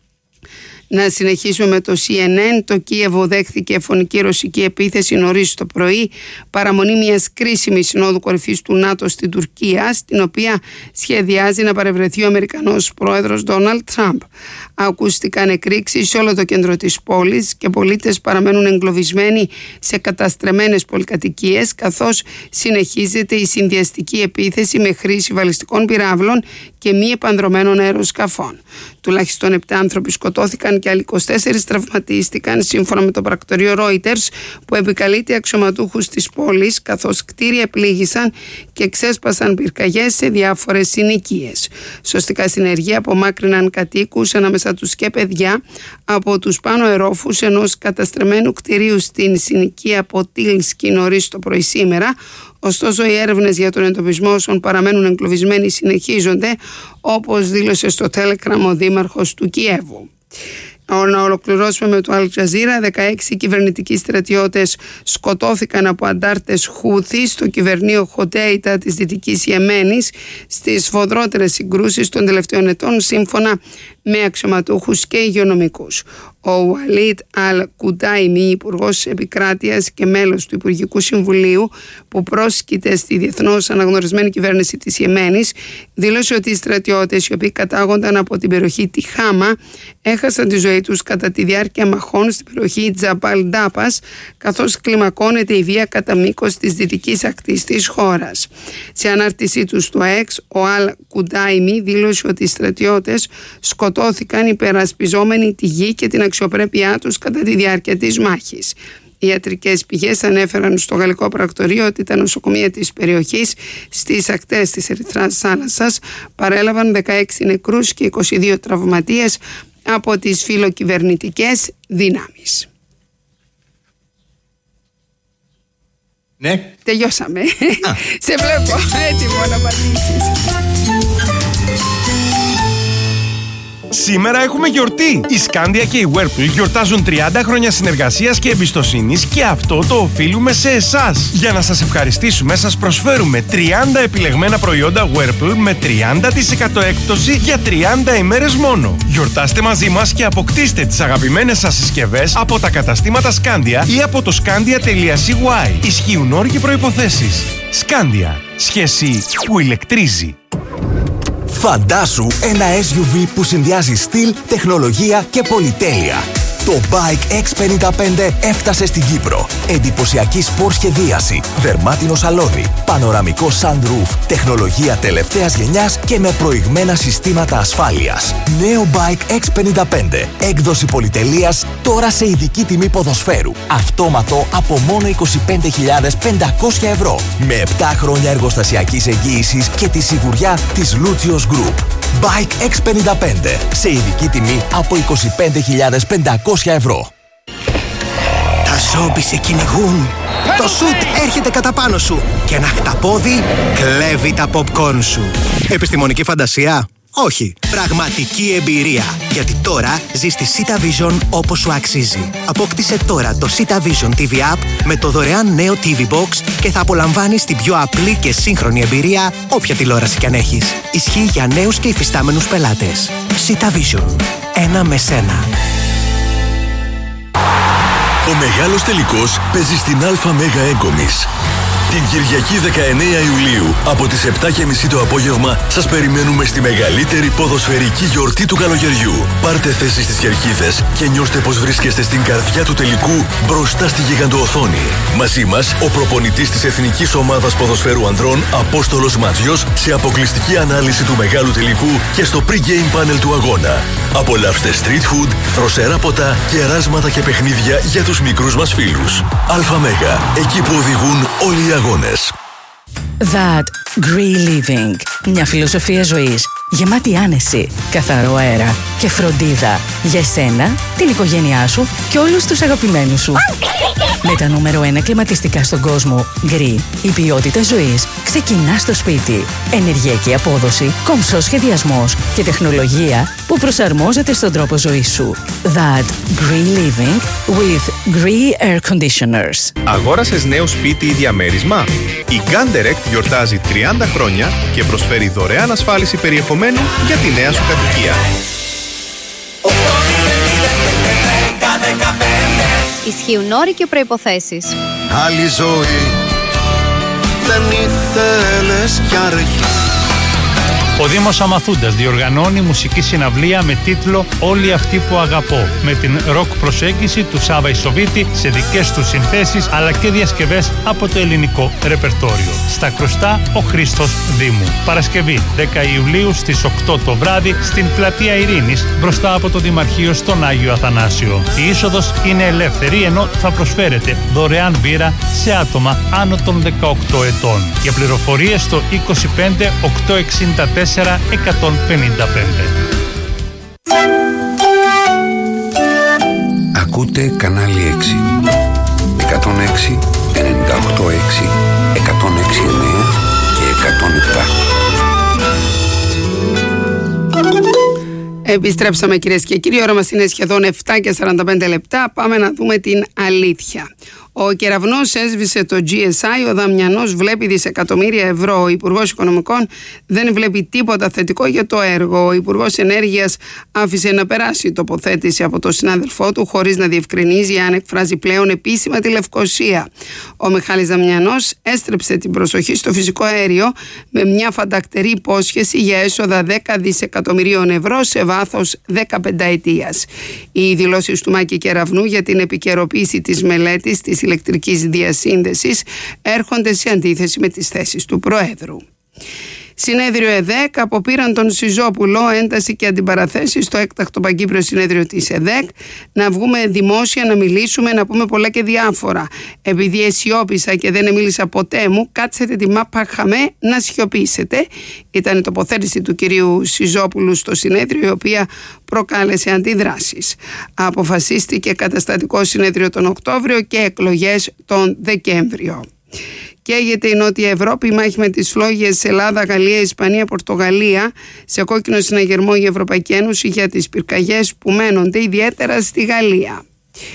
Να συνεχίσουμε με το σι εν εν. Το Κίεβο δέχθηκε φωνική ρωσική επίθεση νωρίς το πρωί, παραμονή μιας κρίσιμης συνόδου κορυφής του ΝΑΤΟ στην Τουρκία, στην οποία σχεδιάζει να παρευρεθεί ο Αμερικανός πρόεδρος Ντόναλντ Τραμπ. Ακούστηκαν εκρήξεις σε όλο το κέντρο της πόλης και πολίτες παραμένουν εγκλωβισμένοι σε καταστρεμμένες πολυκατοικίες, καθώς συνεχίζεται η συνδυαστική επίθεση με χρήση βαλιστικών πυράβλων και μη επανδρωμένων αεροσκαφών. Τουλάχιστον επτά άνθρωποι σκοτώθηκαν και άλλοι είκοσι τέσσερις τραυματίστηκαν, σύμφωνα με το πρακτορείο Reuters, που επικαλείται αξιωματούχους της πόλης, καθώς κτίρια πλήγησαν και ξέσπασαν πυρκαγιές σε διάφορες συνοικίες. Σωστικά συνεργεία απομάκρυναν κατοίκους, ανάμεσα τους και παιδιά, από τους πάνω ερόφους ενός καταστρεμμένου κτηρίου στην συνοικία Ποτήλσκι νωρίς το πρωί σήμερα. Ωστόσο, οι έρευνες για τον εντοπισμό όσων παραμένουν εγκλωβισμένοι συνεχίζονται, όπως δήλωσε στο Telegram ο δήμαρχος του Κιέβου. Να ολοκληρώσουμε με το Al Jazeera. δεκαέξι κυβερνητικοί στρατιώτες σκοτώθηκαν από αντάρτες Χούθι στο κυβερνείο Χοντέιτα της Δυτικής Ιεμένης στις σφοδρότερες συγκρούσεις των τελευταίων ετών, σύμφωνα με αξιωματούχους και υγειονομικούς. Ο Ουαλίτ Αλ Κουντάιμι, υπουργός επικράτειας και μέλος του Υπουργικού Συμβουλίου που πρόσκειται στη διεθνώς αναγνωρισμένη κυβέρνηση της Ιεμένης, δήλωσε ότι οι στρατιώτες, οι οποίοι κατάγονταν από την περιοχή Τιχάμα, έχασαν τη ζωή τους κατά τη διάρκεια μαχών στην περιοχή Τζαμπάλ Ντάπας, καθώς κλιμακώνεται η βία κατά μήκος της δυτικής ακτής της χώρας. Σε ανάρτησή του στο X, ο Αλ Κουντάιμι δήλωσε ότι οι στρατιώτες σκοτώθηκαν υπερασπιζόμενοι τη γη και την αξιοπρέπειά τους κατά τη διάρκεια της μάχης. Οι ιατρικές πηγές ανέφεραν στο γαλλικό πρακτορείο ότι τα νοσοκομεία της περιοχής στις ακτές της Ερυθράς Θάλασσας παρέλαβαν δεκαέξι νεκρούς και είκοσι δύο τραυματίες από τις φιλοκυβερνητικές δυνάμεις. Ναι. Τελειώσαμε. Σε βλέπω έτοιμο να απαντήσεις. Σήμερα έχουμε γιορτή! Η Σκάντια και η Whirlpool γιορτάζουν τριάντα χρόνια συνεργασίας και εμπιστοσύνης και αυτό το οφείλουμε σε εσάς. Για να σας ευχαριστήσουμε, σας προσφέρουμε τριάντα επιλεγμένα προϊόντα Whirlpool με τριάντα τοις εκατό έκπτωση για τριάντα ημέρες μόνο. Γιορτάστε μαζί μας και αποκτήστε τις αγαπημένες σας συσκευές από τα καταστήματα Σκάντια ή από το σκάντια τελεία σι γουάι. Ισχύουν όροι και προϋποθέσεις. Σκάντια. Σχέση που ηλεκτρίζει. Φαντάσου ένα ες γιου βι που συνδυάζει στυλ, τεχνολογία και πολυτέλεια. Το Bike εξ πενήντα πέντε έφτασε στην Κύπρο. Εντυπωσιακή σπορ σχεδίαση, δερμάτινο σαλόνι, πανοραμικό sunroof, τεχνολογία τελευταίας γενιάς και με προηγμένα συστήματα ασφάλειας. Νέο Bike εξ πενήντα πέντε, έκδοση πολυτελείας, τώρα σε ειδική τιμή ποδοσφαίρου. Αυτόματο από μόνο είκοσι πέντε χιλιάδες πεντακόσια ευρώ. Με επτά χρόνια εργοστασιακής εγγύησης και τη σιγουριά της Lucios Group. Bike εξ πενήντα πέντε, σε ειδική τιμή από είκοσι πέντε χιλιάδες πεντακόσια ευρώ. Τα ζόμπι σε κυνηγούν. Το σουτ έρχεται κατά πάνω σου και ένα χταπόδι κλέβει τα popcorn σου. Επιστημονική φαντασία? Όχι. Πραγματική εμπειρία. Γιατί τώρα ζεις τη Sita Vision όπως σου αξίζει. Απόκτησε τώρα το Sita Vision τι βι App με το δωρεάν νέο τι βι Box και θα απολαμβάνεις την πιο απλή και σύγχρονη εμπειρία όποια τηλεόραση κι αν έχεις. Ισχύει για νέους και υφιστάμενους πελάτες. Sita Vision. Ένα με σένα. Ο μεγάλος τελικός παίζει στην Αλφα Μέγα Έγκομις. Την Κυριακή δεκαεννέα Ιουλίου από τις επτά και μισή το απόγευμα σας περιμένουμε στη μεγαλύτερη ποδοσφαιρική γιορτή του καλοκαιριού. Πάρτε θέση στις κερκίδες και νιώστε πως βρίσκεστε στην καρδιά του τελικού μπροστά στη γιγαντοοθόνη. Μαζί μας ο προπονητής της Εθνικής Ομάδας Ποδοσφαίρου Ανδρών Απόστολος Ματζιός σε αποκλειστική ανάλυση του μεγάλου τελικού και στο pre-game panel του αγώνα. Απολαύστε street food, δροσερά ποτά, κεράσματα και παιχνίδια για τους μικρούς μας φίλους. Αλφα Μέγα, εκεί που οδηγούν όλοι οι αγώνες. That Green Living. Μια φιλοσοφία ζωής γεμάτη άνεση, καθαρό αέρα και φροντίδα για εσένα, την οικογένειά σου και όλους τους αγαπημένους σου. Με τα νούμερο ένα κλιματιστικά στον κόσμο, Green, η ποιότητα ζωής ξεκινά στο σπίτι. Ενεργειακή απόδοση, κομψός σχεδιασμός και τεχνολογία που προσαρμόζεται στον τρόπο ζωής σου. That Green Living with Green Air Conditioners. Αγόρασες νέο σπίτι ή διαμέρισμα? Η Ganderect γιορτάζει τριάντα χρόνια και προσφέρει δωρεάν ασφάλιση περιεχομένου για τη νέα σου κατοικία. Ισχύουν όροι και προϋποθέσεις. Άλλη ζωή δεν ήθελες κι αρχή. Ο Δήμος Αμαθούντας διοργανώνει μουσική συναυλία με τίτλο «Όλοι αυτοί που αγαπώ», με την ροκ προσέγγιση του Σάβα Ισοβίτη σε δικές του συνθέσεις αλλά και διασκευές από το ελληνικό ρεπερτόριο. Στα Κρουστά ο Χρήστος Δήμου. Παρασκευή δέκα Ιουλίου στις οκτώ το βράδυ στην Πλατεία Ειρήνης μπροστά από το Δημαρχείο στον Άγιο Αθανάσιο. Η είσοδος είναι ελεύθερη ενώ θα προσφέρεται δωρεάν μπύρα σε άτομα άνω των δεκαοκτώ ετών. Για πληροφορίες στο είκοσι πέντε οκτακόσια εξήντα τέσσερα εκατόν πενήντα πέντε. Ακούτε κανάλι έξι. εκατόν έξι, ενενήντα οκτώ έξι, εκατόν έξι εννέα και εκατόν επτά. Επιστρέψαμε κυρίες και κύριοι, η ώρα μας είναι σχεδόν επτά και σαράντα πέντε λεπτά. Πάμε να δούμε την αλήθεια. Ο κεραυνός έσβησε το τζι ες άι, ο Δαμιανός βλέπει δισεκατομμύρια ευρώ. Ο Υπουργός Οικονομικών δεν βλέπει τίποτα θετικό για το έργο. Ο Υπουργός Ενέργειας άφησε να περάσει τοποθέτηση από τον συνάδελφό του, χωρίς να διευκρινίζει αν εκφράζει πλέον επίσημα τη Λευκοσία. Ο Μιχάλης Δαμιανός έστρεψε την προσοχή στο φυσικό αέριο με μια φαντακτερή υπόσχεση για έσοδα δέκα δισεκατομμυρίων ευρώ σε βάθος δεκαπέντε ετίας. Οι δηλώσεις του Μάκη Κεραυνού για την επικαιροποίηση της μελέτης της ηλεκτρικής διασύνδεσης έρχονται σε αντίθεση με τις θέσεις του Προέδρου. Συνέδριο ΕΔΕΚ, αποπήραν τον Σιζόπουλο, ένταση και αντιπαραθέσεις στο έκτακτο παγκύπριο συνέδριο της ΕΔΕΚ. Να βγούμε δημόσια, να μιλήσουμε, να πούμε πολλά και διάφορα. Επειδή αισιόπισα και δεν μίλησα ποτέ μου, κάτσετε τη μάπα χαμέ να σιωπήσετε. Ήταν η τοποθέτηση του κυρίου Σιζόπουλου στο συνέδριο, η οποία προκάλεσε αντιδράσεις. Αποφασίστηκε καταστατικό συνέδριο τον Οκτώβριο και εκλογές τον Δεκέμβριο. Καίγεται η Νότια Ευρώπη, μάχη με τις φλόγες Ελλάδα, Γαλλία, Ισπανία, Πορτογαλία. Σε κόκκινο συναγερμό η Ευρωπαϊκή Ένωση για τις πυρκαγιές που μένονται ιδιαίτερα στη Γαλλία.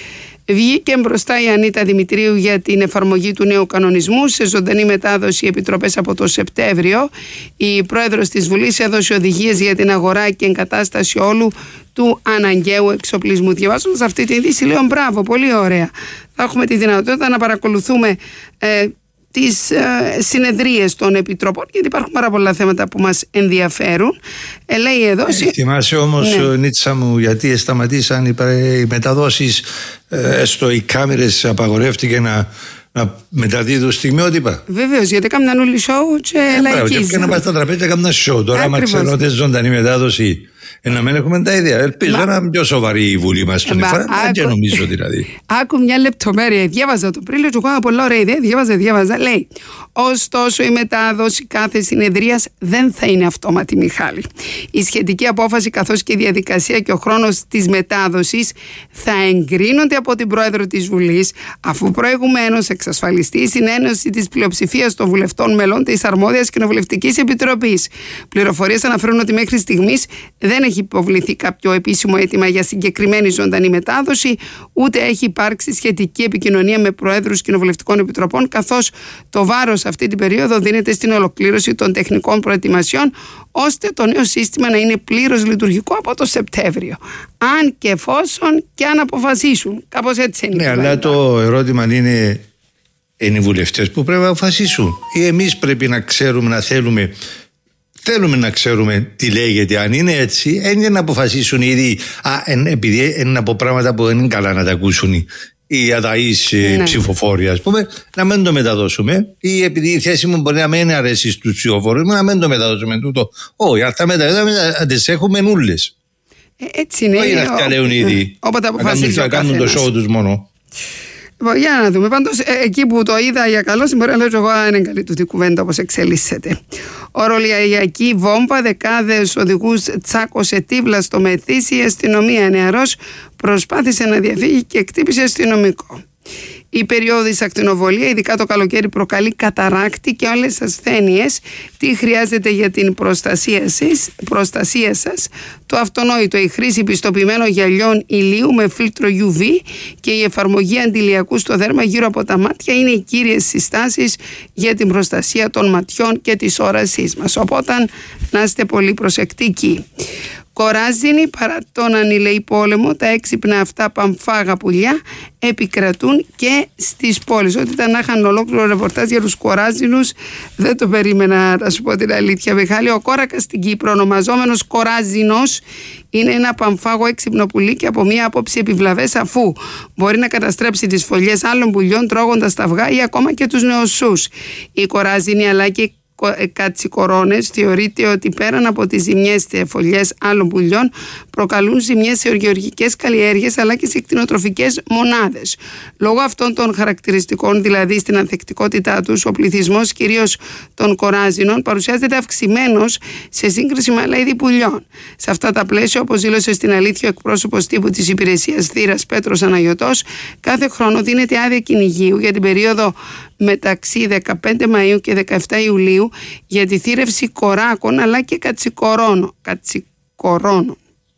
Βγήκε μπροστά η Ανίτα Δημητρίου για την εφαρμογή του νέου κανονισμού σε ζωντανή μετάδοση επιτροπές από το Σεπτέμβριο. Η πρόεδρος της Βουλής έδωσε οδηγίες για την αγορά και εγκατάσταση όλου του αναγκαίου εξοπλισμού. Διαβάζοντας αυτή την είδηση λέω μπράβο, πολύ ωραία. Θα έχουμε τη δυνατότητα να παρακολουθούμε ε, τις ε, συνεδρίες των επιτροπών, γιατί υπάρχουν πάρα πολλά θέματα που μας ενδιαφέρουν. Ε, λέει εδώ... Ε, θυμάσαι όμως, ναι. Νίτσα μου, γιατί σταματήσαν οι, οι μεταδόσεις, ε, στο οι κάμερες απαγορεύτηκε να, να μεταδίδουν στιγμιότυπα. Βεβαίως, γιατί έκαναν όλοι σοου και ε, λαϊκίζουν. Και να πας στα τραπέζια και έκαναν σοου. Τώρα, άμα ξέρω ότι ζωντανή μετάδοση, Ε, να μην έχουμε τα ίδια. Ελπίζω Μα... να είναι πιο σοβαρή η Βουλή μας τον φορά. Δεν νομίζω δηλαδή. Άκου μια λεπτομέρεια. Διάβαζα το πριν, λέω εγώ πολλά ωραία ιδέα. Διάβαζα, διάβαζα. Λέει, ωστόσο η μετάδοση κάθε συνεδρίας δεν θα είναι αυτόματη, Μιχάλη. Η σχετική απόφαση καθώς και η διαδικασία και ο χρόνος της μετάδοσης θα εγκρίνονται από την Πρόεδρο της Βουλής, αφού προηγουμένως εξασφαλιστεί η συνένωση της πλειοψηφίας των βουλευτών μελών της αρμόδιας κοινοβουλευτικής επιτροπής. Πληροφορίες αναφέρουν ότι μέχρι στιγμής δεν έχει υποβληθεί κάποιο επίσημο αίτημα για συγκεκριμένη ζωντανή μετάδοση, ούτε έχει υπάρξει σχετική επικοινωνία με προέδρους κοινοβουλευτικών επιτροπών, καθώς το βάρος αυτή την περίοδο δίνεται στην ολοκλήρωση των τεχνικών προετοιμασιών, ώστε το νέο σύστημα να είναι πλήρως λειτουργικό από το Σεπτέμβριο. Αν και εφόσον και αν αποφασίσουν. Κάπως έτσι είναι. Ναι, αλλά το ερώτημα είναι, είναι οι βουλευτές που πρέπει να αποφασίσουν, ή εμείς πρέπει να ξέρουμε, να θέλουμε. Θέλουμε να ξέρουμε τι λέγεται. Αν είναι έτσι, είναι να αποφασίσουν ήδη. Α, εν, επειδή είναι από πράγματα που δεν είναι καλά να τα ακούσουν οι αδαείς ναι. ψηφοφόροι, ας πούμε, να μην το μεταδώσουμε. Ή επειδή η θέση μου μπορεί να μην αρέσει στους ψηφοφόρους, να μην το μεταδώσουμε τούτο. Όχι, αυτά μεταδώσουμε, να τις έχουμε νουλες. Ε, έτσι είναι. Όχι να τα λέουν ήδη. Όποτε αποφασίζουν. Να κάνουν το σοου τους μόνο. Για να δούμε. Πάντως, ε, εκεί που το είδα για καλό, μπορεί να λέω εγώ, αν είναι καλή τούτη κουβέντα όπως εξελίσσεται. Ορολογιακή βόμβα, δεκάδες οδηγούς τσάκωσε τίβλα στο Μεθύσι. Η αστυνομία, νεαρός προσπάθησε να διαφύγει και εκτύπησε αστυνομικό. Η περιόδης ακτινοβολία, ειδικά το καλοκαίρι, προκαλεί καταράκτη και όλες τις ασθένειες. Τι χρειάζεται για την προστασία σας, προστασία σας? Το αυτονόητο, η χρήση πιστοποιημένων γυαλιών ηλίου με φίλτρο γιου βι και η εφαρμογή αντιλιακού στο δέρμα γύρω από τα μάτια είναι οι κύριες συστάσεις για την προστασία των ματιών και της όρασής μας. Οπότε να είστε πολύ προσεκτικοί. Κοράζινοι, παρά τον ανηλεή πόλεμο, τα έξυπνα αυτά παμφάγα πουλιά επικρατούν και στις πόλεις. Ότι ήταν να είχαν ολόκληρο ρεπορτάζ για τους κοράζινους, δεν το περίμενα, να σου πω την αλήθεια, Μιχάλη. Ο κόρακας στην Κύπρο, ονομαζόμενος κοράζινος, είναι ένα παμφάγο έξυπνο πουλί και από μία άποψη επιβλαβές, αφού μπορεί να καταστρέψει τις φωλιές άλλων πουλιών τρώγοντας τα αυγά ή ακόμα και τους νεοσσούς. Οι κοράζινοι αλλά και κατσικορώνες θεωρείται ότι πέραν από τις ζημιές σε φωλιές άλλων πουλιών προκαλούν ζημιές σε γεωργικές καλλιέργειες αλλά και σε κτηνοτροφικές μονάδες. Λόγω αυτών των χαρακτηριστικών, δηλαδή στην ανθεκτικότητά τους, ο πληθυσμός κυρίως των κοράζινων παρουσιάζεται αυξημένος σε σύγκριση με άλλα είδη πουλιών. Σε αυτά τα πλαίσια, όπως δήλωσε στην Αλήθεια ο εκπρόσωπος τύπου της υπηρεσίας θύρας Πέτρος Αναγιωτός, κάθε χρόνο δίνεται άδεια κυνηγίου για την περίοδο μεταξύ δεκαπέντε Μαΐου και δεκαεπτά Ιουλίου για τη θύρευση κοράκων αλλά και κατσικορώνων. κατσικορώνων.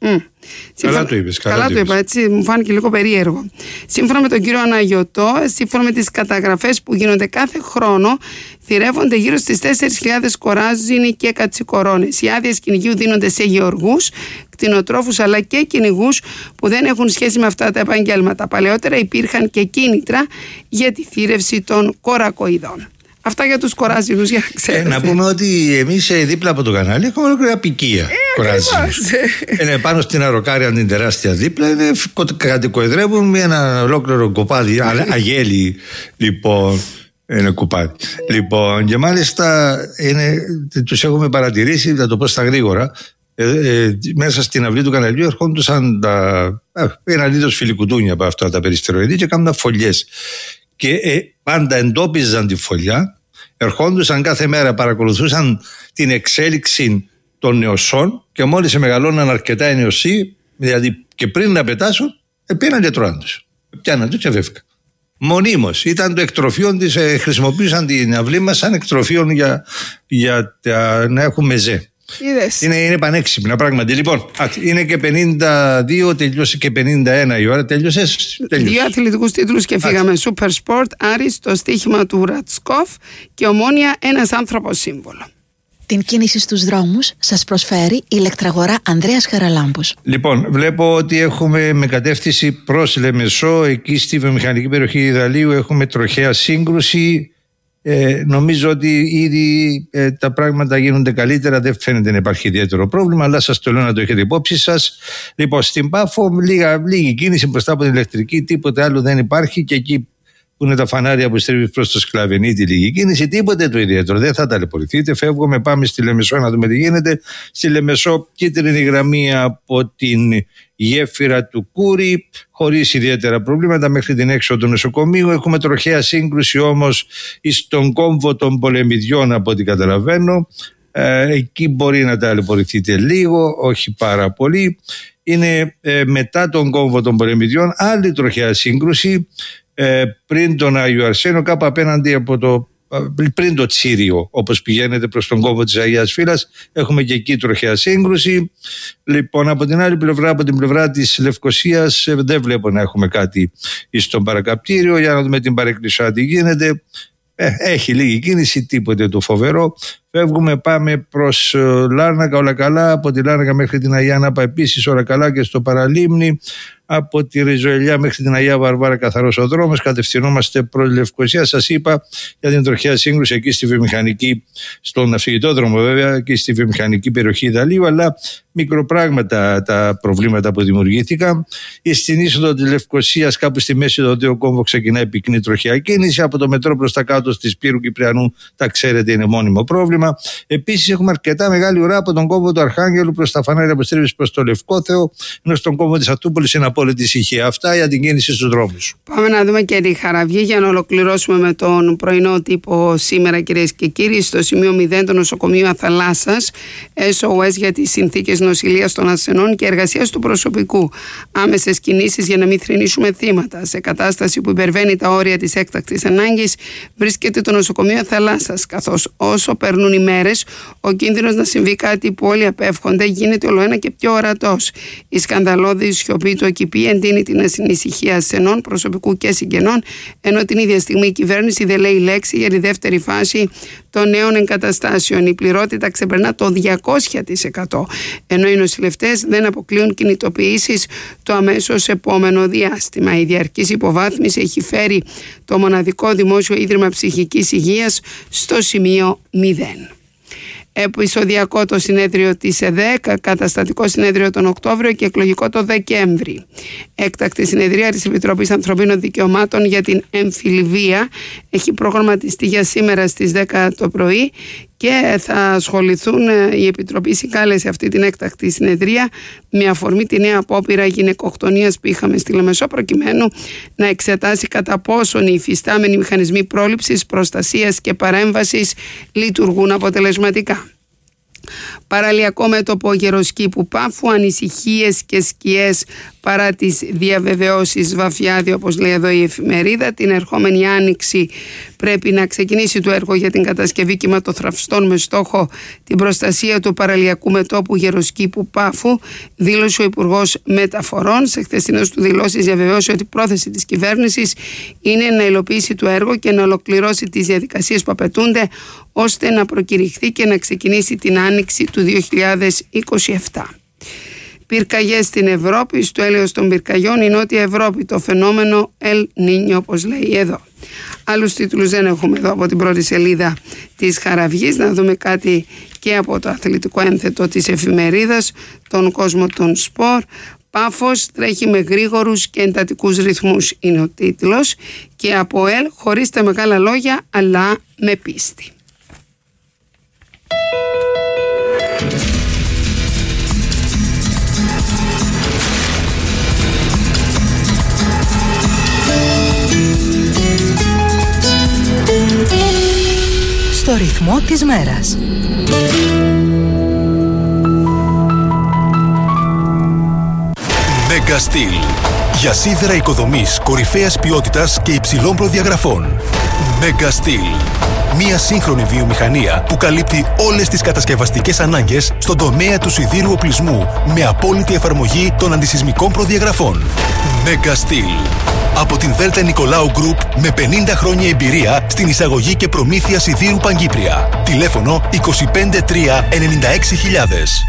Mm. Καλά Σύμφωνα... το είπες. Καλά, καλά το, το είπα, έτσι μου φάνηκε λίγο περίεργο. Σύμφωνα με τον κύριο Αναγιωτό, σύμφωνα με τις καταγραφές που γίνονται κάθε χρόνο, θηρεύονται γύρω στις τέσσερις χιλιάδες κοράζινοι και κατσικορώνες. Οι άδειες κυνηγίου δίνονται σε γεωργούς, κτηνοτρόφους αλλά και κυνηγούς που δεν έχουν σχέση με αυτά τα επαγγέλματα. Παλαιότερα υπήρχαν και κίνητρα για τη θήρευση των κορακοειδών. Αυτά για τους κοράζινους, για να ξέρετε. Ε, να πούμε ότι εμείς δίπλα από το κανάλι έχουμε ολόκληρη απικία ε, κοράζινους. Είναι πάνω στην Αροκάρια την τεράστια δίπλα, είναι, κατοικοεδρεύουν με ένα ολόκληρο κοπάδι, αγέλη λοιπόν. Είναι κουπάδι. Λοιπόν, και μάλιστα είναι, τους έχουμε παρατηρήσει, θα το πω στα γρήγορα, ε, ε, μέσα στην αυλή του καναλιού ερχόντουσαν τα, ε, έναν είδος φιλικουτούνια από αυτά τα περιστεροειδή και κάνουν φωλιές. Και ε, πάντα εντόπιζαν τη φωλιά, ερχόντουσαν κάθε μέρα, παρακολουθούσαν την εξέλιξη των νεοσών και μόλις μεγαλώναν αρκετά οι νεοσοί, δηλαδή και πριν να πετάσουν, πήγαιναν και τρώαν τους. Πιάναν τους και βέβαικα. Μονίμως. Ήταν το εκτροφείο της, ε, χρησιμοποιούσαν την αυλή μας σαν εκτροφείο για, για τα, να έχουν μεζέ. Είναι, είναι πανέξυπνα πράγματι. Λοιπόν, είναι και πενήντα δύο, τελειώσε και πενήντα ένα η ώρα. Τέλειωσες. Δύο αθλητικούς τίτλους και φύγαμε. Super Sport, Άρης, το στοίχημα του Ρατσκόφ και Ομόνια, ένας άνθρωπος σύμβολο. Την κίνηση στους δρόμους σας προσφέρει η ηλεκτραγορά Ανδρέας Χαραλάμπους. Λοιπόν, βλέπω ότι έχουμε με κατεύθυνση προς Λεμεσό, εκεί στη βιομηχανική περιοχή Ιδαλίου έχουμε τροχαία σύγκρουση. Ε, νομίζω ότι ήδη ε, τα πράγματα γίνονται καλύτερα, δεν φαίνεται να υπάρχει ιδιαίτερο πρόβλημα, αλλά σας το λέω να το έχετε υπόψη σας. Λοιπόν, στην Πάφο λίγα, λίγη κίνηση μπροστά από την ηλεκτρική, τίποτε άλλο δεν υπάρχει, και εκεί που είναι τα φανάρια που στρέφει προς το Σκλαβενίτη λίγη κίνηση, τίποτε το ιδιαίτερο, δεν θα ταλαιπωρηθείτε. Φεύγουμε, πάμε στη Λεμεσό να δούμε τι γίνεται. Στη Λεμεσό κίτρινη γραμμή από την γέφυρα του Κούρη, χωρίς ιδιαίτερα προβλήματα μέχρι την έξοδο του νοσοκομείου. Έχουμε τροχαία σύγκρουση όμως στον κόμβο των Πολεμιδιών από ό,τι καταλαβαίνω. Ε, εκεί μπορεί να ταλαιπωρηθείτε λίγο, όχι πάρα πολύ. Είναι ε, μετά τον κόμβο των Πολεμιδιών άλλη τροχαία σύγκρουση, ε, πριν τον Άγιο Αρσένο, κάπου απέναντι από το, πριν το Τσίριο, όπως πηγαίνετε προς τον κόμβο της Αγίας Φύλας, έχουμε και εκεί τροχαία σύγκρουση. Λοιπόν, από την άλλη πλευρά, από την πλευρά της Λευκωσίας, δεν βλέπω να έχουμε κάτι στον παρακαπτήριο. Για να δούμε την Παρεκκλησιά τι γίνεται. Ε, έχει λίγη κίνηση, τίποτε το φοβερό. Φεύγουμε, πάμε προς Λάρνακα, όλα καλά. Από τη Λάρνακα μέχρι την Αγία Νάπα επίσης όλα καλά, και στο Παραλίμνη. Από τη Ριζοελιά μέχρι την Αγία Βαρβάρα καθαρός ο δρόμος. Κατευθυνόμαστε προς Λευκωσία. Σας είπα για την τροχαία σύγκρουση εκεί στη βιομηχανική, στον ναυσιπλοϊκόδρομο βέβαια, και στη βιομηχανική περιοχή Ιδαλίου, αλλά μικροπράγματα τα προβλήματα που δημιουργήθηκαν. Στην είσοδο της Λευκωσίας, κάπου στη μέση του Οδείου Κόμβο, ξεκινάει πυκνή τροχαία κίνηση. Από το μετρό προς τα κάτω στη Σπύρου Κυπριανού, τα ξέρετε, είναι μόνιμο πρόβλημα. Επίσης, έχουμε αρκετά μεγάλη ουρά από τον κόμβο του Αρχάγγελου προς τα φανάρια που στρίβει προς το Λευκόθεο, ενώ στον κόμβο της Αττούπολης είναι απόλυτη ησυχία. Αυτά για την κίνηση στους δρόμους. Πάμε να δούμε και τη Χαραυγή για να ολοκληρώσουμε με τον πρωινό τύπο σήμερα, κυρίες και κύριοι. Στο σημείο μηδέν το νοσοκομείο Αθαλάσσας, ες ο ες για τις συνθήκες νοσηλείας των ασθενών και εργασίας του προσωπικού. Άμεσες κινήσεις για να μην θρηνήσουμε θύματα. Σε κατάσταση που υπερβαίνει τα όρια της έκτακτης ανάγκης, βρίσκεται το νοσοκομείο Αθαλάσσας, καθώς όσο περνούν οι μέρες, ο κίνδυνος να συμβεί κάτι που όλοι απέφχονται γίνεται ολοένα και πιο ορατός. Η σκανδαλώδη σιωπή του ΕΚΙΠΗ εντείνει την ανησυχία ασθενών, προσωπικού και συγγενών, ενώ την ίδια στιγμή η κυβέρνηση δεν λέει λέξη για τη δεύτερη φάση των νέων εγκαταστάσεων. Η πληρότητα ξεπερνά το διακόσια τοις εκατό, ενώ οι νοσηλευτές δεν αποκλείουν κινητοποιήσεις το αμέσως επόμενο διάστημα. Η διαρκής υποβάθμιση έχει φέρει το μοναδικό δημόσιο ίδρυμα ψυχικής υγείας στο σημείο μηδέν. Επεισοδιακό το συνέδριο της ΕΔΕΚ, καταστατικό συνέδριο τον Οκτώβριο και εκλογικό το Δεκέμβρη. Έκτακτη συνεδρία της Επιτροπής Ανθρωπίνων Δικαιωμάτων για την εμφυλιβία έχει προγραμματιστεί για σήμερα στις δέκα το πρωί, και θα ασχοληθούν, η Επιτροπή συγκάλεσε αυτή την έκτακτη συνεδρία με αφορμή τη νέα απόπειρα γυναικοκτονίας που είχαμε στη Λεμεσό, προκειμένου να εξετάσει κατά πόσον οι υφιστάμενοι μηχανισμοί πρόληψης, προστασίας και παρέμβασης λειτουργούν αποτελεσματικά. Παραλιακό μέτωπο Γεροσκήπου Πάφου, ανησυχίες και σκιές παρά τις διαβεβαιώσεις Βαφιάδη, όπως λέει εδώ η εφημερίδα. Την ερχόμενη άνοιξη πρέπει να ξεκινήσει το έργο για την κατασκευή κυματοθραυστών με στόχο την προστασία του παραλιακού μετώπου Γεροσκήπου Πάφου, δήλωσε ο Υπουργός Μεταφορών. Σε χθεσινές του δηλώσεις διαβεβαίωσε ότι η πρόθεση της κυβέρνησης είναι να υλοποιήσει το έργο και να ολοκληρώσει τις διαδικασίες που απαιτούνται ώστε να προκηρυχθεί και να ξεκινήσει την άνοιξη του δύο χιλιάδες είκοσι επτά. Πυρκαγιές στην Ευρώπη, στο έλεος των πυρκαγιών η Νότια Ευρώπη, το φαινόμενο El Niño, όπως λέει εδώ. Άλλους τίτλους δεν έχουμε εδώ από την πρώτη σελίδα της Χαραυγής. Να δούμε κάτι και από το αθλητικό ένθετο της εφημερίδας, τον κόσμο των σπορ. Πάφος τρέχει με γρήγορους και εντατικούς ρυθμούς είναι ο τίτλος, και από ΕΛ χωρίς τα μεγάλα λόγια αλλά με πίστη. Στο ρυθμό της μέρας. Megastil. Για σίδερα οικοδομής κορυφαίας ποιότητας και υψηλών προδιαγραφών. Megastil. Μια σύγχρονη βιομηχανία που καλύπτει όλες τις κατασκευαστικές ανάγκες στον τομέα του σιδήρου οπλισμού με απόλυτη εφαρμογή των αντισυσμικών προδιαγραφών. Megastil. Από την Δέλτα Νικολάου Γκρουπ με πενήντα χρόνια εμπειρία στην εισαγωγή και προμήθεια σιδήρου Παγκύπρια. Τηλέφωνο είκοσι πέντε τρία ενενήντα έξι χιλιάδες.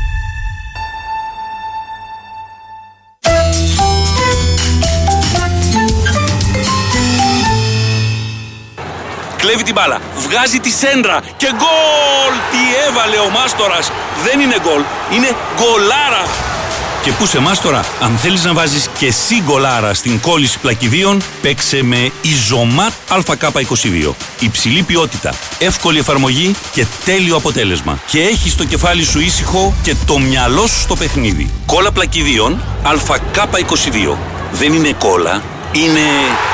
Κλέβει την μπάλα, βγάζει τη σέντρα και γκολ! Τι έβαλε ο Μάστορας! Δεν είναι γκολ, είναι γκολάρα! Και πού σε Μάστορα, αν θέλεις να βάζεις και εσύ γκολάρα στην κόλληση πλακιδίων, παίξε με Ιζωμάτ Α Κ είκοσι δύο. Υψηλή ποιότητα, εύκολη εφαρμογή και τέλειο αποτέλεσμα. Και έχεις το κεφάλι σου ήσυχο και το μυαλό σου στο παιχνίδι. Κόλλα πλακιδίων Α Κ είκοσι δύο. Δεν είναι κόλλα, είναι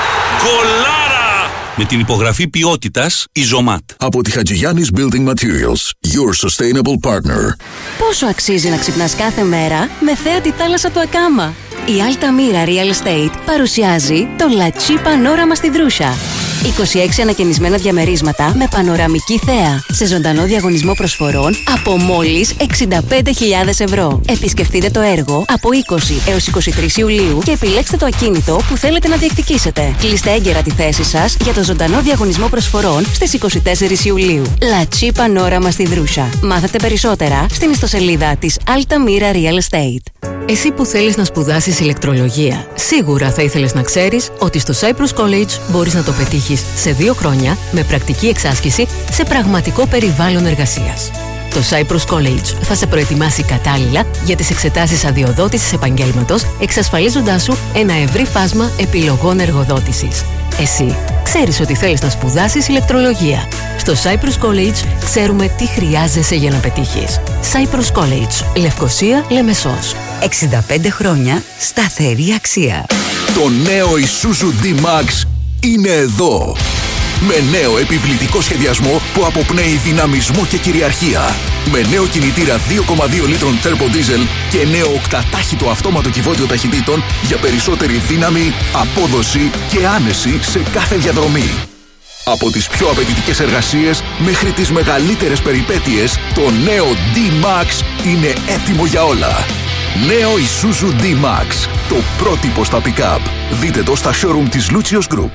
γκολάρα! Με την υπογραφή ποιότητας Ιζωμάτ. Από τη Χατζηγιάννης Building Materials, your sustainable partner. Πόσο αξίζει να ξυπνάς κάθε μέρα με θέα τη θάλασσα του Ακάμα? Η Altamira Real Estate παρουσιάζει το Λατσί Πανόραμα στη Δρούσα. είκοσι έξι ανακαινισμένα διαμερίσματα με πανοραμική θέα σε ζωντανό διαγωνισμό προσφορών από μόλις εξήντα πέντε χιλιάδες ευρώ. Επισκεφτείτε το έργο από είκοσι έως είκοσι τρεις Ιουλίου και επιλέξτε το ακίνητο που θέλετε να διεκδικήσετε. Κλείστε έγκαιρα τη θέση σας για το ζωντανό διαγωνισμό προσφορών στις είκοσι τέσσερις Ιουλίου. Λατσί Πανόραμα στη Δρούσα. Μάθετε περισσότερα στην ιστοσελίδα της Altamira Real Estate. Εσύ που θέλεις να σπουδάσεις ηλεκτρολογία, σίγουρα θα ήθελες να ξέρεις ότι στο Cyprus College μπορείς να το πετύχεις σε δύο χρόνια με πρακτική εξάσκηση σε πραγματικό περιβάλλον εργασίας. Το Cyprus College θα σε προετοιμάσει κατάλληλα για τις εξετάσεις αδειοδότησης επαγγέλματος, εξασφαλίζοντάς σου ένα ευρύ φάσμα επιλογών εργοδότησης. Εσύ ξέρεις ότι θέλεις να σπουδάσεις ηλεκτρολογία. Στο Cyprus College ξέρουμε τι χρειάζεσαι για να πετύχεις. Cyprus College, Λευκοσία, Λεμεσός. εξήντα πέντε χρόνια σταθερή αξία. Το νέο Isuzu D-Max είναι εδώ. Με νέο επιβλητικό σχεδιασμό που αποπνέει δυναμισμό και κυριαρχία. Με νέο κινητήρα δύο κόμμα δύο λίτρων Turbo Diesel και νέο οκτατάχυτο αυτόματο κυβότιο ταχυτήτων για περισσότερη δύναμη, απόδοση και άνεση σε κάθε διαδρομή. Από τις πιο απαιτητικές εργασίες μέχρι τις μεγαλύτερες περιπέτειες, το νέο D-Max είναι έτοιμο για όλα. Νέο Isuzu D-Max, το πρότυπο στα pick-up. Δείτε το στα showroom της Lucius Group.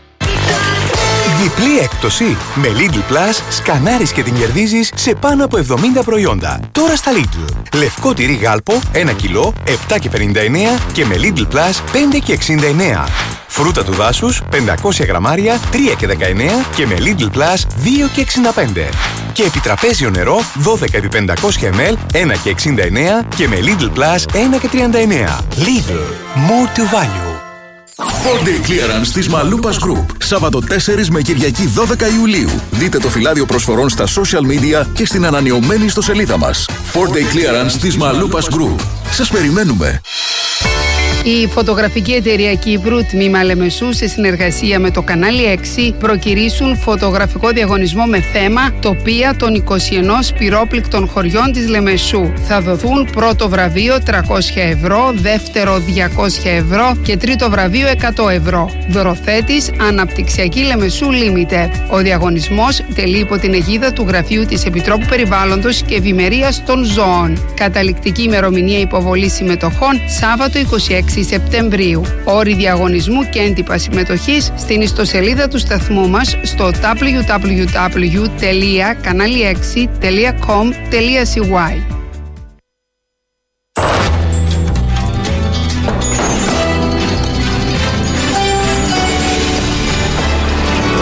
Διπλή έκπτωση. Με Lidl Plus σκανάρεις και την κερδίζεις σε πάνω από εβδομήντα προϊόντα. Τώρα στα Lidl. Λευκό τυρί γάλπο ένα κιλό επτά και πενήντα εννέα και με Lidl Plus πέντε και εξήντα εννέα. Φρούτα του δάσους πεντακόσια γραμμάρια τρία και δεκαεννέα και με Lidl Plus δύο και εξήντα πέντε. Και επιτραπέζιο νερό δώδεκα επί πεντακόσια μιλιλίτρα ένα και εξήντα εννέα και με Lidl Plus ένα και τριάντα εννέα. Lidl. More to value. four day clearance της Μαλούπας Group. Σάββατο τέσσερις με Κυριακή δώδεκα Ιουλίου. Δείτε το φυλάδιο προσφορών στα social media και στην ανανεωμένη ιστοσελίδα μας. four day clearance της Μαλούπας Group. Σας περιμένουμε. Η φωτογραφική εταιρεία Κύπρου, τμήμα Λεμεσού, σε συνεργασία με το κανάλι έξι, προκυρήσουν φωτογραφικό διαγωνισμό με θέμα τοπία των είκοσι ένα πυρόπληκτων χωριών της Λεμεσού. Θα δοθούν πρώτο βραβείο τριακόσια ευρώ, δεύτερο διακόσια ευρώ και τρίτο βραβείο εκατό ευρώ. Δωροθέτης Αναπτυξιακή Λεμεσού Limited. Ο διαγωνισμός τελεί υπό την αιγίδα του Γραφείου της Επιτρόπου Περιβάλλοντος και Ευημερίας των Ζώων. Καταληκτική ημερομηνία υποβολής συμμετοχών Σάββατο είκοσι έξι Σεπτεμβρίου. Όροι διαγωνισμού και έντυπα συμμετοχής στην ιστοσελίδα του σταθμού μας στο double-u double-u double-u τελεία κανάλι έξι τελεία com τελεία c y.